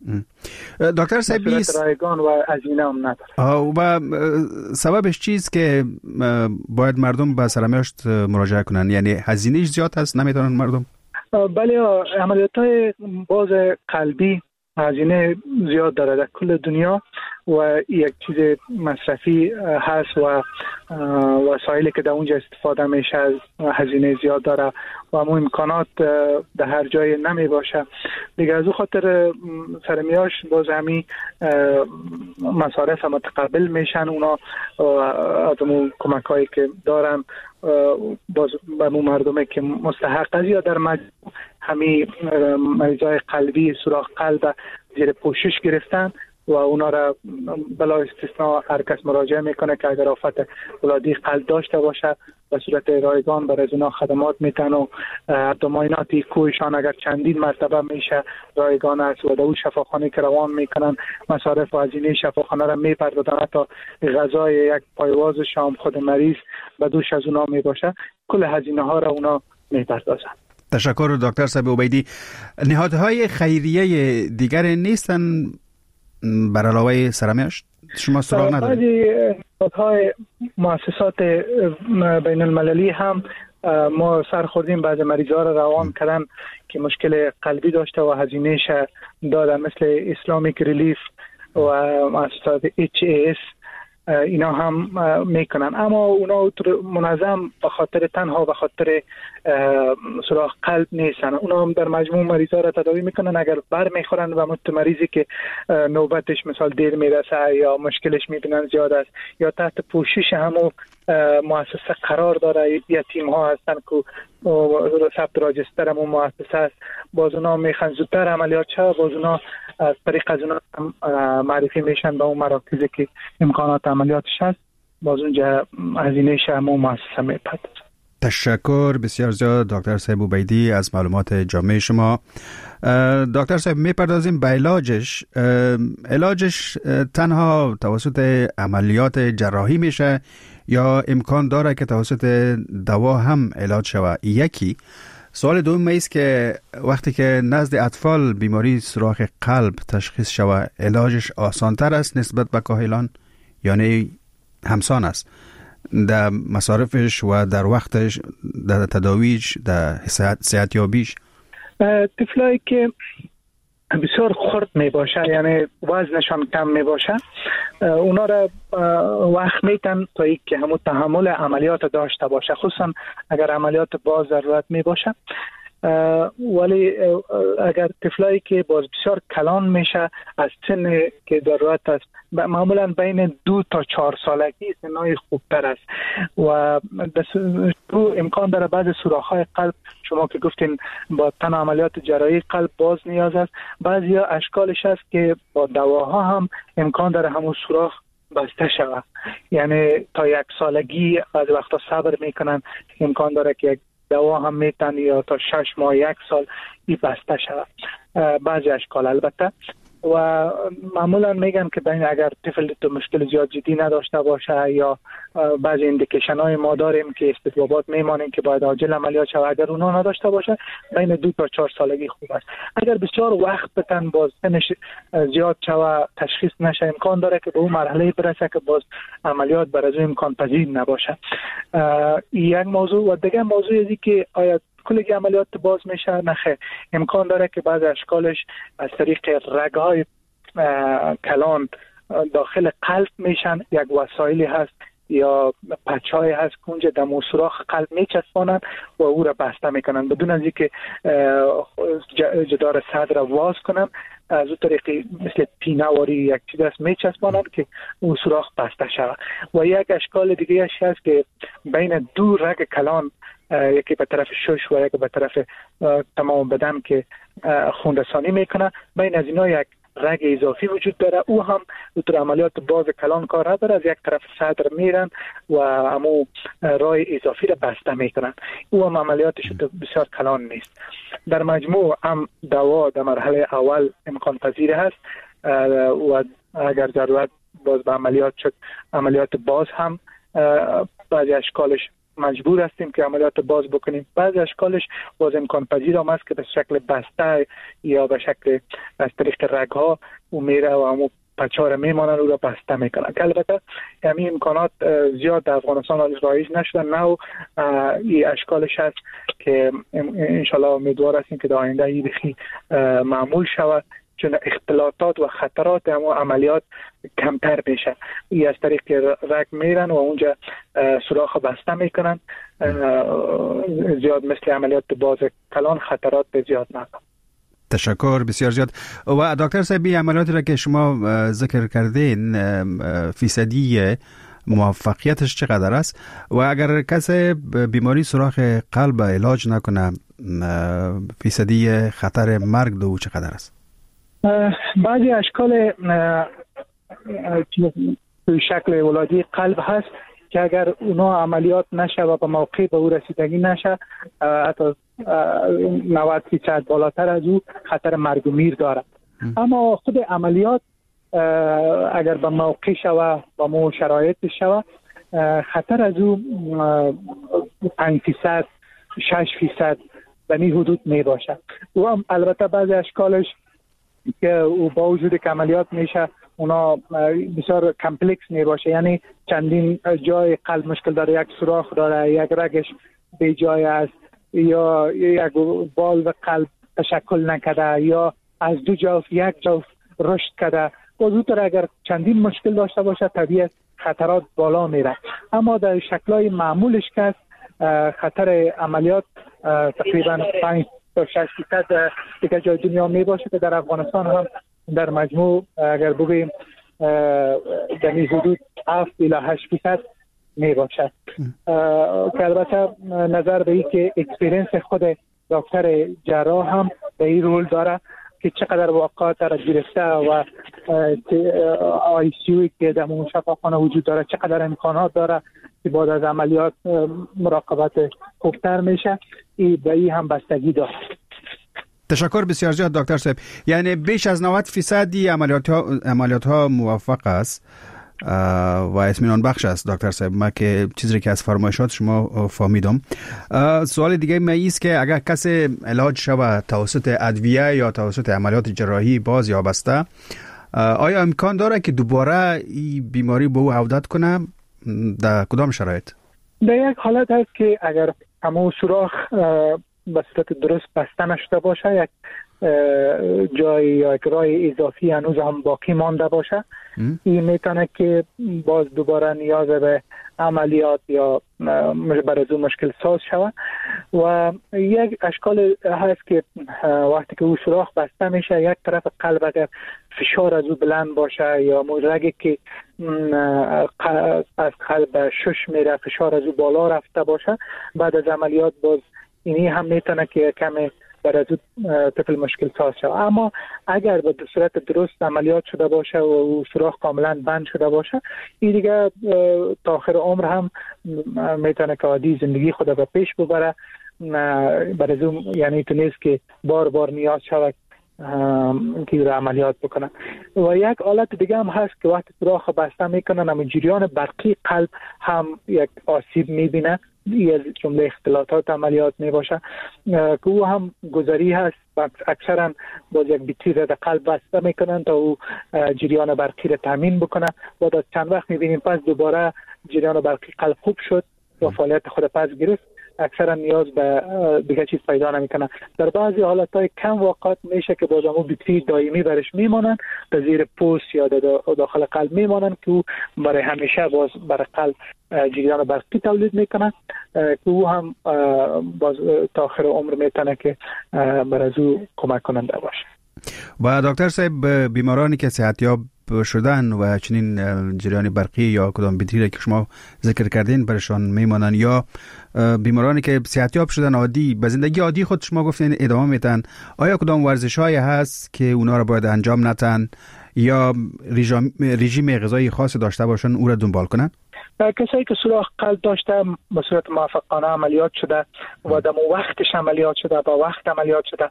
دکتر صاحبی رایگان و هزینه هم نداره. و سببش چیز که باید مردم به سرمیاشت مراجعه کنن، یعنی هزینهش زیاد هست نمیتونن مردم؟ بله، عملیات‌های باز قلبی هزینه زیاد داره در کل دنیا و یک چیز مصرفی هست و وسایلی که در اونجا استفاده میشه از هزینه زیاد داره و همون امکانات در هر جای نمی باشه دیگه. از او خاطر سرمیاش باز همی مصارف متقبل میشن. اونا از اون کمک هایی که دارن باز به مردمه که مستحق از یا در مجموع همی مریضای قلبی سوراخ قلب زیر پوشش گرفتن و اونا را بلا استثناء هر کس مراجعه میکنه که اگر آفت ولادی قلب داشته باشه به صورت رایگان برای از اونا خدمات میتن و معایناتی کویشان اگر چندین مرتبه میشه رایگان است و در اون شفاخانه که روان میکنن مصارف و هزینه شفاخانه را میپردازن. تا غذای یک پایواز شام خود مریض به دوش از اونا میباشه کل هزینه ها را اونا میپردازن. تشکر دکتر صاحب عبیدی. نهادهای خیریه دیگر نیستن بر علاوه سرمیاشت؟ شما سراغ ندارید؟ بعضی نهادهای مؤسسات بین المللی هم ما سر خوردیم بعضی مریضا را روان کردن که مشکل قلبی داشته و هزینه‌اش دادن، مثل اسلامیک ریلیف و مؤسسات اچ ای اس اینا هم میکنن. اما اونا منظم به خاطر تنها به خاطر سوراخ قلب نیستن، اونا هم در مجموع مریضا را تداوی میکنن. اگر بر میخورن و مت مریضی که نوبتش مثال دیر میرسه یا مشکلش میبینن زیاد است یا تحت پوشش همو مؤسسه قرار داره، یتیم ها هستن که ثبت راجستر همون مؤسسه است، باز اونا میخوان زودتر عملیات شه، باز اونا از طریق از اونا معرفی میشن به اون مراکزی که امکانات عملیاتش هست باز اونجا هزینه‌اش همون مؤسسه میپردازه. تشکر بسیار زیاد دکتر صاحب عبیدی از معلومات جامع شما. دکتر صاحب میپردازیم به علاجش. علاجش تنها توسط عملیات جراحی میشه یا امکان داره که توسط دوا هم علاج شوه؟ یکی سوال دوم است که وقتی که نزد اطفال بیماری سوراخ قلب تشخیص شوه علاجش آسان تر است نسبت به کاهلان یعنی همسان است در مصارفش و در وقتش در تداویش در صحت یابیش؟ طفلایی که بسیار خرد می باشه یعنی وزنشان کم می باشه اونا را وقت میتن تا یک که همون تحمل عملیات داشته باشه، خصوصا اگر عملیات باز ضرورت می باشه. ولی اگر طفلایی که باز بسیار کلان میشه از سن که ضرورت است معمولا بین دو تا چهار سالگی سنای خوبتر است و تو امکان داره بعض سوراخ‌های قلب شما که گفتین با تن عملیات جراحی قلب باز نیاز است، بعضی اشکالش است که با دواها هم امکان داره همون سوراخ بسته شود، یعنی تا یک سالگی از وقتا صبر میکنن امکان داره که یک دوا هم میتن یا تا شش ماه یک سال ای بسته شود بعضی اشکال البته. و معمولا میگن که بین اگر طفل تو مشکل زیاد جدی نداشته باشه یا بعضی ایندیکیشن های ما داریم که استجوابات میمانیم که باید عاجل عملیات شود، اگر اونا نداشته باشه بین دو تا چهار سالگی خوب است. اگر بسیار وقت بتن باز سنش زیاد شود تشخیص نشه امکان داره که به اون مرحله برسه که باز عملیات بر از امکان پذیر نباشه. یک موضوع و دیگه موضوع ازی که آیا کلی عملیات باز میشه؟ نخیر، امکان داره که بعض اشکالش از طریق رگ‌های کلان داخل قلب میشن، یک وسایلی هست یا پچهای هست که اونجا در سوراخ قلب میچسبانند و او را بسته میکنن بدون از اینکه جدار صدر را واز کنن، از اون طریقی مثل پینه‌واری یک چیز است میچسبانند که اون سوراخ بسته شود. و یک اشکال دیگه اش هست که بین دو رگ کلان، یکی به طرف شش و یکی به طرف تمام بدن که خون رسانی میکنه، بین از اینا یک رگ اضافی وجود داره، او هم در عملیات باز کلان کار نداره، از یک طرف صدر میرن و امو راه اضافی را بسته میکنن، او هم عملیاتش بسیار کلان نیست. در مجموع هم دوا در مرحله اول امکان پذیر هست و اگر ضرورت باز به عملیات شد عملیات باز هم بعضی اشکالش مجبور هستیم که عملیات باز بکنیم، بعض اشکالش باز امکان پذیر هم است که به شکل بسته یا به شکل از طریق رگ‌ها او میره و همون پچاره میمانن او را بسته میکنن که البته همین امکانات زیاد در افغانستان حال رایج نشدن. نه این اشکالش هست که انشالله امیدوار هستیم که در آینده این بخی معمول شود، چون اختلاطات و خطرات همون عملیات کمتر میشه. ای از طریق رگ میرن و اونجا سوراخ بسته میکنن، زیاد مثل عملیات باز کلان خطرات زیاد ندارن. تشکر بسیار زیاد. و دکتر صاحبی عملیاتی را که شما ذکر کردین فیصدی موفقیتش چقدر است و اگر کسی بیماری سوراخ قلب علاج نکنه فیصدی خطر مرگ دو چقدر است؟ بعضی اشکال شکل ولادی قلب هست که اگر اونا عملیات نشه و به موقع به او رسیدگی نشه حتی نود درصد بالاتر از او خطر مرگ و میر دارد. اما خود عملیات اگر به موقع شوه با مو شرایط شوه خطر از او پنج درصد شش درصد به این حدود می باشه. و هم البته بعضی اشکالش که او با وجود که عملیات میشه اونا بسیار کمپلکس می باشه، یعنی چندین جای قلب مشکل داره، یک سوراخ داره، یک رگش به جای است یا یک والو قلب تشکل نکرده یا از دو جفت یک جفت رشد کرده. بازوتر اگر چندین مشکل داشته باشه طبیعت خطرات بالا میره. اما در شکلای معمولش که خطر عملیات تقریبا پنج تا شش درصد دیگه جای دنیا می باشه که در افغانستان هم در مجموع اگر بگوییم در این حدود هفت الی هشت درصد می باشه که البته نظر به این که اکسپریانس خود دکتر جراح هم به این رول داره که چقدر واقعات را گرفته و آی سی یو که در اون شفاخانه وجود داره چقدر امکانات داره که بعد از عملیات مراقبت خوبتر میشه، این به این هم بستگی داره. تشکر بسیار زیاد دکتر صاحب. یعنی بیش از نود درصد عملیات ها عملیات ها موفق است و اطمینان بخش است دکتر صاحب. ما که چیزی که از فرمایشات شما فهمیدم. سوال دیگه من است که اگر کسی علاج شود توسط ادویه یا توسط عملیات جراحی باز یا بسته، آیا امکان داره که دوباره این بیماری به او عودت کنه؟ در کدام شرایط؟ در یک حالت هست که اگر همون سوراخ به صورت درست بسته نشده باشه، یک جای یا یک راه اضافی هنوز هم باقی مانده باشه، این میتونه که باز دوباره نیاز به عملیات یا برای او مشکل ساز شود. و یک اشکال هست که وقتی که او سوراخ بسته میشه، یک طرف قلب اگر فشار از او بلند باشه یا رگی که از قلب شش میره فشار از او بالا رفته باشه، بعد از عملیات باز اینی هم میتونه که کمی برای طفل مشکل ساز شود. اما اگر به صورت درست عملیات شده باشه و سوراخ کاملا بند شده باشه، این دیگه تا آخر عمر هم میتونه که عادی زندگی خود به پیش ببره. برای اون یعنی تو نیست که بار بار نیاز شود که را عملیات بکنن. و یک حالت دیگه هم هست که وقتی سوراخ بسته میکنن، اما جریان برقی قلب هم یک آسیب میبینه. از جمله اختلالات عملیات می باشه که او هم گذاری هست و اکثرا باز یک بیتری را در قلب بسته میکنن تا او جریان برقی را تامین بکنه. بعد از چند وقت میبینیم پس دوباره جریان برقی قلب خوب شد و فعالیت خود پس گرفت، اکثرا نیاز به دیگه چیز پیدا نمیکنه. در بعضی حالتهای کم واقعات میشه که باز همون بیتری دائمی برش میمانن، در زیر پوست یا داخل قلب میمانن که او برای همیشه باز برای قلب جریان برقی تولید میکنه که او هم باز تا آخر عمر میتونه که برای او کمک کننده باشه. و دکتر صاحب، بیمارانی که صحتیاب شدن و چنین جریان برقی یا کدام بیتری که شما ذکر کردین برشان میمانن، یا بیمارانی که صحتیاب شدن عادی به زندگی عادی خود شما گفتین ادامه میتن، آیا کدام ورزش های هست که اونا را باید انجام ندن یا رژیم غذایی خاص داشته باشن او را دنبال کنن؟ کسایی که سوراخ قلب داشته به صورت موفقانه عملیات شده و در وقتش عملیات شده با وقت عملیات شده،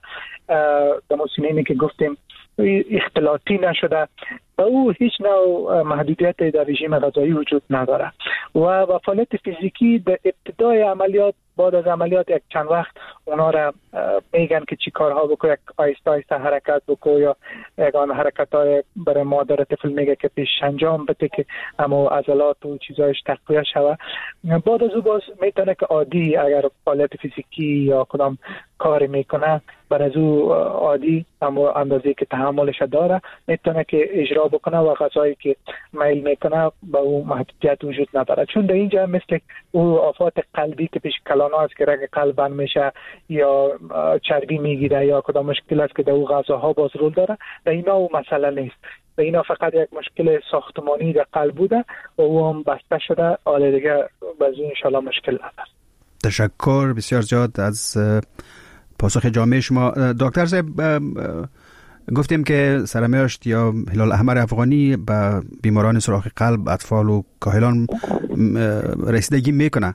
در سینینی که گفتیم اختلاطی نشده و او هیچ نوع محدودیت در رژیم غذایی وجود نداره و با فعالیت فیزیکی در ابتدای عملیات بعد از عملیات یک چند وقت اونا را میگن که چی کارها بکو، یک آیسته آیسته حرکت بکو یا یگان حرکت های برای مادر طفل میگه که پیش انجام بده که اما عضلات و چیزایش تقویه شوه. بعد از او باز میتونه که عادی اگر فعالیت فیزیکی یا کدام کاری میکنه بر از او عادی اما اندازه که تحملش داره میتونه که اجرا بکنه و غذایی که میل میکنه با او محدودیت وجود نداره. چون در اینجا مثل او آفات قلبی که پیش کلانا است که رگ قلب بند میشه یا چربی میگیره یا کدام مشکل است که در او غذاها باز رول داره، در اینا او مسئله نیست. و اینا فقط یک مشکل ساختمانی در قلب بوده و او هم بسته شده، حالا دیگه باز انشالله مشکل نداره. تشکر بسیار زیاد از پاسخ جامع شما. دکتر صاحب، گفتیم که سرمیاشت یا هلال احمر افغانی به بیماران سوراخ قلب، اطفال و کاهلان رسیدگی میکنه.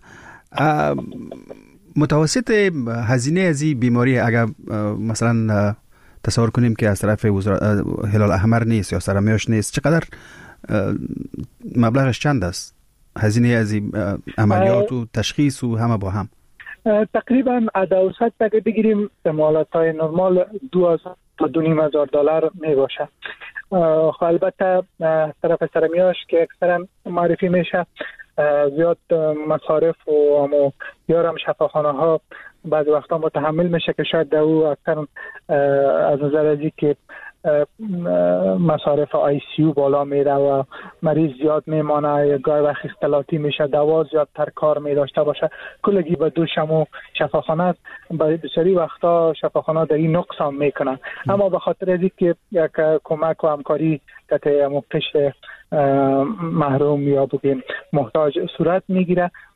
متوسط هزینه از این بیماری اگر مثلا تصور کنیم که از طرف هلال احمر نیست یا سرمیاشت نیست، چقدر مبلغش چند است؟ هزینه از عملیات و تشخیص و همه با هم تقریبا ادوست اگه بگیریم مالات های نرمال دو هزار تا دو نیم هزار دلار می باشه. خب البته طرف سرمیاش که اکثرا معرفی میشه زیاد مصارف و همو یارم شفاخانه ها بعضی وقتا متحمل میشه که شاید او اکثر از نظر ازی که مصارف آی سی یو بالا میره و مریض زیاد میمانه یا گاهی وقت اختلاطی میشه، دوا زیادتر کار میداشته باشه، کلگی به دوشم و شفاخانه بسیاری وقتا شفاخانه در این نقص هم میکنن. اما به خاطر ازی که یک کمک و همکاری که مقتش محروم یا بگیم محتاج صورت میگیره،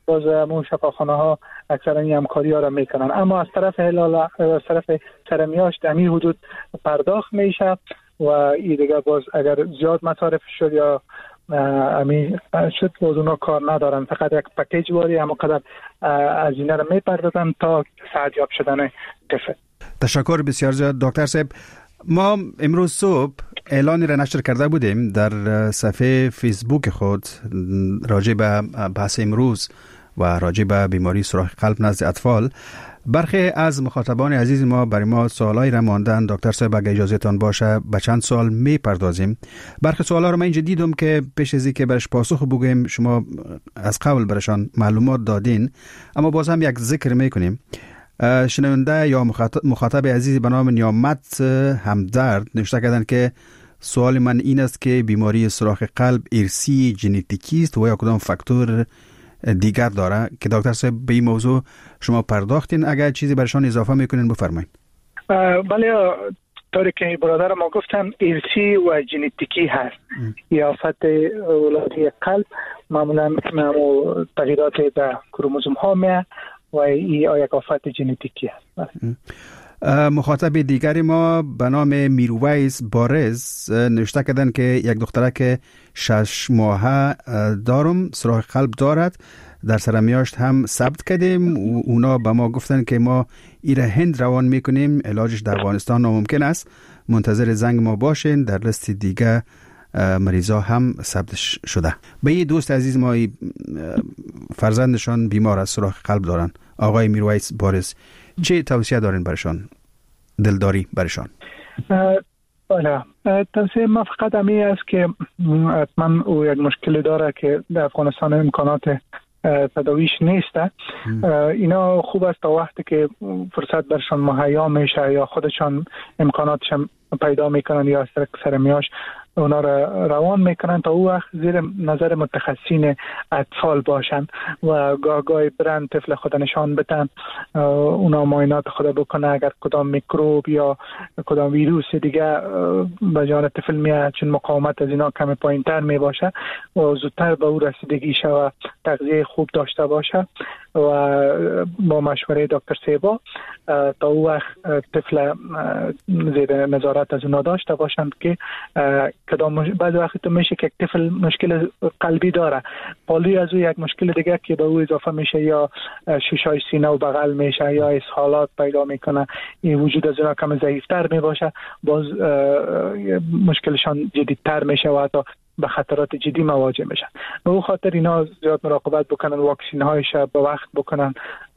باز مو شفاخانه ها اکثرا این همکاری ها را میکنن. اما از طرف هلال از طرف سرمیاشت امی حدود پرداخت میشه و این دیگه باز اگر زیاد مصارف شد یا امی شد باز اونا کار ندارن، فقط یک پکیج واری اما قدر از این را میپردازن تا سعدیاب شدن طفل. تشکر بسیار زیاد دکتر صاحب. ما امروز صبح اعلانی را نشر کرده بودیم در صفحه فیسبوک خود راجع به بحث امروز و راجع به بیماری سوراخ قلب نزد اطفال. برخی از مخاطبان عزیز ما برای ما سوالایی را ماندن. دکتر صاحب اگه اجازهتان باشه به چند سوال میپردازیم. برخی سوالا رو من اینجا دیدم که پیش از اینکه برش پاسخ بگویم شما از قبل برشان معلومات دادین، اما باز هم یک ذکر میکنیم. شنونده یا مخاطب عزیزی به نام نیامت همدرد نوشته کردن که سوال من این است که بیماری سوراخ قلب ارثی ژنتیکی است و یا کدام فاکتور دیگر داره؟ که دکتر صاحب به این موضوع شما پرداختین، اگر چیزی برشان اضافه میکنین بفرمایید. بله، طوری که برادر ما گفتن ارثی و ژنتیکی هست. یا آفت ولادی قلب معمولا تغییرات در کروموزوم ها میه و این یک آفت ژنتیکی هست. مخاطب دیگری ما به نام میرویس بارز نوشته کردن که یک دختره که شش ماهه دارم سوراخ قلب دارد، در سرمیاشت هم ثبت کردیم. اونا به ما گفتن که ما ایره هند روان میکنیم، علاجش در افغانستان ناممکن است، منتظر زنگ ما باشین. در لیست دیگه مریضا هم ثبت شده. به یه دوست عزیز ما فرزندشان بیمار از سوراخ قلب دارن، آقای میرویس بارز، چه توصیه دارین برشان، دلداری برشان؟ بله، توصیه ما فقط امی است که حتما او یک مشکل داره که در افغانستان امکانات تداویش نیسته. اینا خوب است تا وقتی که فرصت برشان مهیا میشه یا خودشان امکاناتش پیدا میکنن یا از سرمیاش اونا را روان میکنن تا او وقت زیر نظر متخصصین اطفال باشن و گاه گاهی برن طفل خود نشان بدن، اونا معاینات خود بکنه اگر کدام میکروب یا کدام ویروس دیگه به جان طفل میاد، چون مقاومت از اینا کم پایین تر می باشه و زودتر به او رسیدگی شه و تغذیه خوب داشته باشه و با مشوره دکتر سیبا تا او وقت طفل زیر نظارت از اونا داشته باشند که کدام بعض وقت تو میشه که طفل مشکل قلبی داره، پالوی از او یک مشکل دیگه که به او اضافه میشه یا ششای سینه و بغل میشه یا اسهالات پیدا میکنه، این وجود از اونا کم ضعیفتر میباشه، باز مشکلشان جدیدتر میشه و حتی به خطرات جدی مواجه میشن. به او خاطر اینا زیاد مراقبت بکنن، واکسین هایش به وقت بکنن،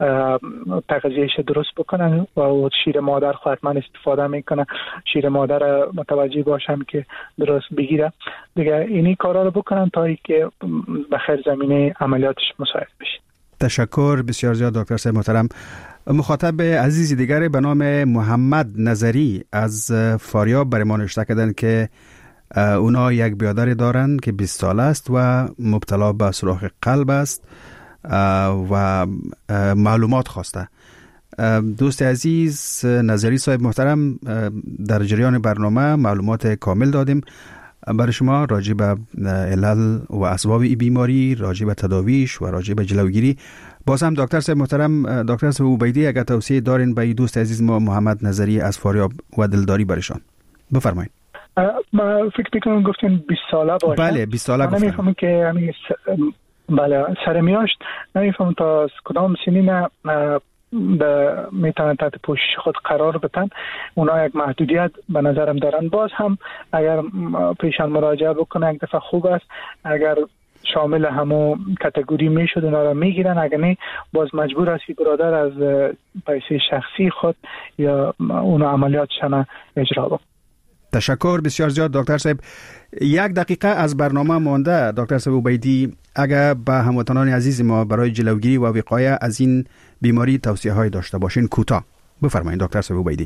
تغذیهش درست بکنن و شیر مادر خود حتما استفاده میکنن، شیر مادر متوجه باشن که درست بگیره دیگه. اینی کارا رو بکنن تا اینکه به خیر زمینه عملیاتش مساعد بشه. تشکر بسیار زیاد دکتر صاحب محترم. مخاطب عزیزی دیگری به نام محمد نظری از فاریاب برای ما نوشته کردن که اونا یک بیادری دارن که بیست ساله است و مبتلا به سوراخ قلب است و معلومات خواسته. دوست عزیز نظری صاحب محترم، در جریان برنامه معلومات کامل دادیم برای شما راجع به علل و اسباب این بیماری، راجع به تداویش و راجع به جلوگیری. باز هم دکتر صاحب محترم، دکتر صاحب عبیدی، اگر توصیه دارین به دوست عزیز ما محمد نظری از فاریاب و دلداری برشان بفرمایید. ما فکر میکنم گفتین بیست ساله باشه. بله بیست ساله گفتم. نمیفهمم که همین س... بله سرمیاشت نمیفهمم تا کدام سنین میتونن تحت پوشش خود قرار بدن. اونا یک محدودیت به نظرم دارن. باز هم اگر پیشان مراجعه بکنن یک دفعه خوب است، اگر شامل همو کاتگوری میشد اونا را میگیرن، اگر نه باز مجبور است که برادر از پیسه شخصی خود یا اونا عملیاتشان اجرا بکنن. تشکر بسیار زیاد دکتر صاحب. یک دقیقه از برنامه مانده دکتر صاحب عبیدی، اگر به هموطنان عزیز ما برای جلوگیری و وقایه از این بیماری توصیه های داشته باشین کوتاه بفرمایید دکتر صاحب عبیدی.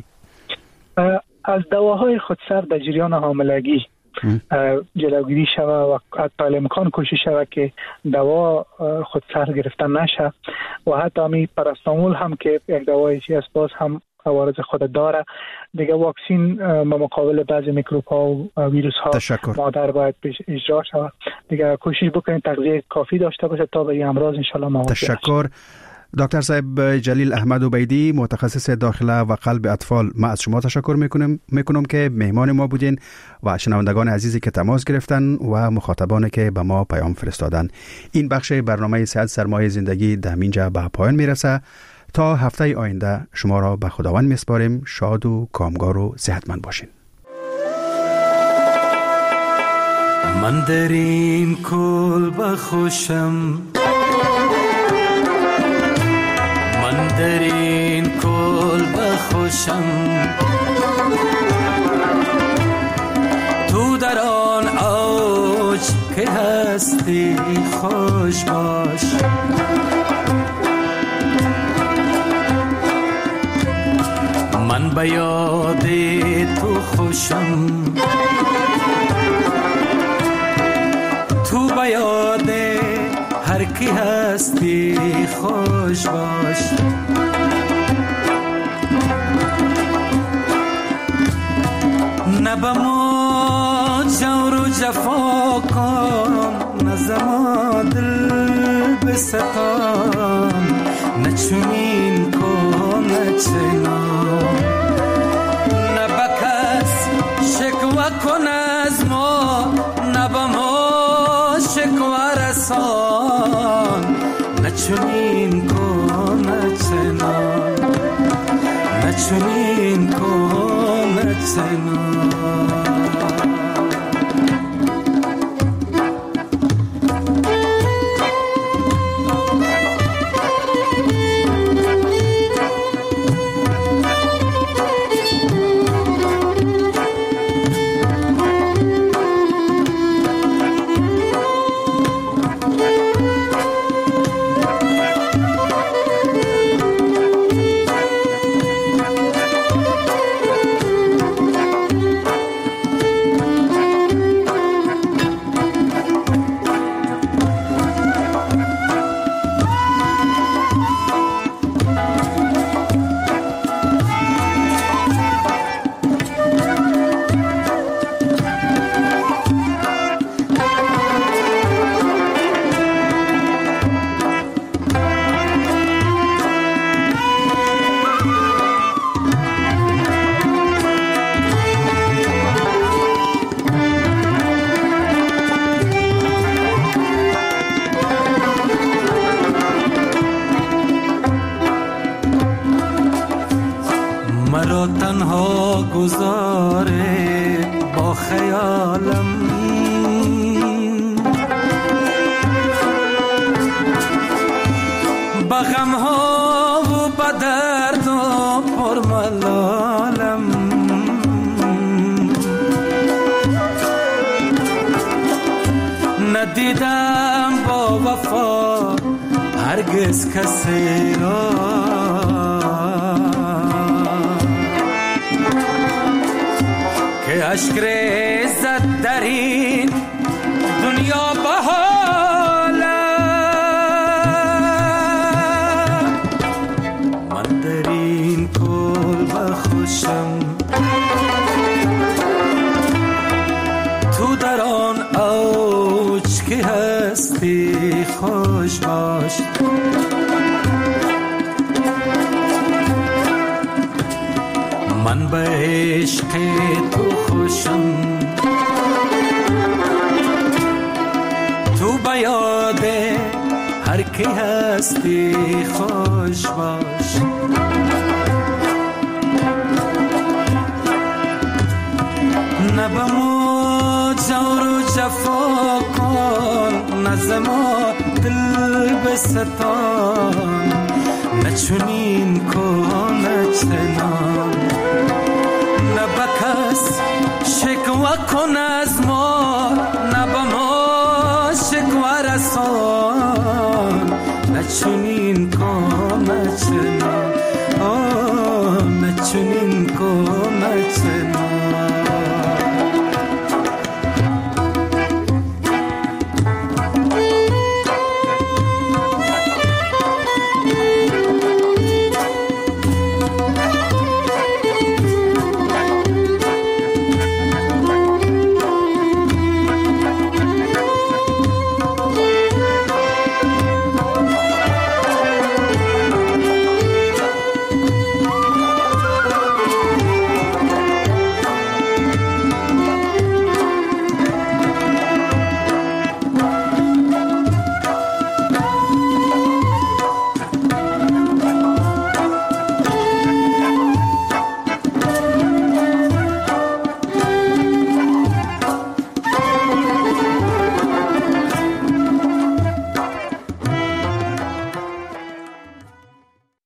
از دواهای خودسر در جریان حاملگی جلوگیری شوه و حتی امکان کوشش شوه که دوا خودسر گرفتن نشه و حتی همی پاراستامول هم که یک دوایی است باز هم عوارض خود داره. دیگه واکسین به مقابل بعضی میکروب ها و ویروس ها مادر باید اجرا شود. دیگه کوشش بکنید تغذیه کافی داشته باشه تا به این امراض ان شاء الله مواجه بشید. تشکر. دکتر صاحب جلیل احمد عبیدی، متخصص داخله و قلب اطفال، ما از شما تشکر میکنم میکنم که مهمان ما بودین و شنوندگان عزیزی که تماس گرفتن و مخاطبانی که به ما پیام فرستادن. این بخش برنامه صد سرمایه زندگی در اینجا به پایان میرسه. تا هفته آینده شما را به خداوند میسپاریم. شاد و کامگار و صحتمند باشین. من در این کلبه خوشم، من در این کلبه خوشم، تو در آن اوج که هستی خوش باش. من به یاد تو خوشم، تو به یاد هر کی هستی خوش باش. نه به ما جور و جفا کن، نه زما دل بستان، نه چنین کن نه چنان، نه به کس شکوه کن از ما، نه به ما شکوه رسان، نه چنین کن نه چنان، نه چنین کن نه چنان. مرا تنها گذاره با خیالم، با غم ها و با درد و پرملالم. ندیدم با وفا هرگز کسی را، که اشک ریزد در این دنیا به حالم. من در این کلبه خوشم، تو در آن اوج که هستی خوش باش. من به عشق تو خوشم، تو به یاد هر کی هستی خوش باش. نه به ما جور و جفا کن، نه زما دل بستان، نه چنین کن نه چنان، نه به کس شکوه کن از ما، نه به ما شکوه رسان، نه چنین کن نه چنان.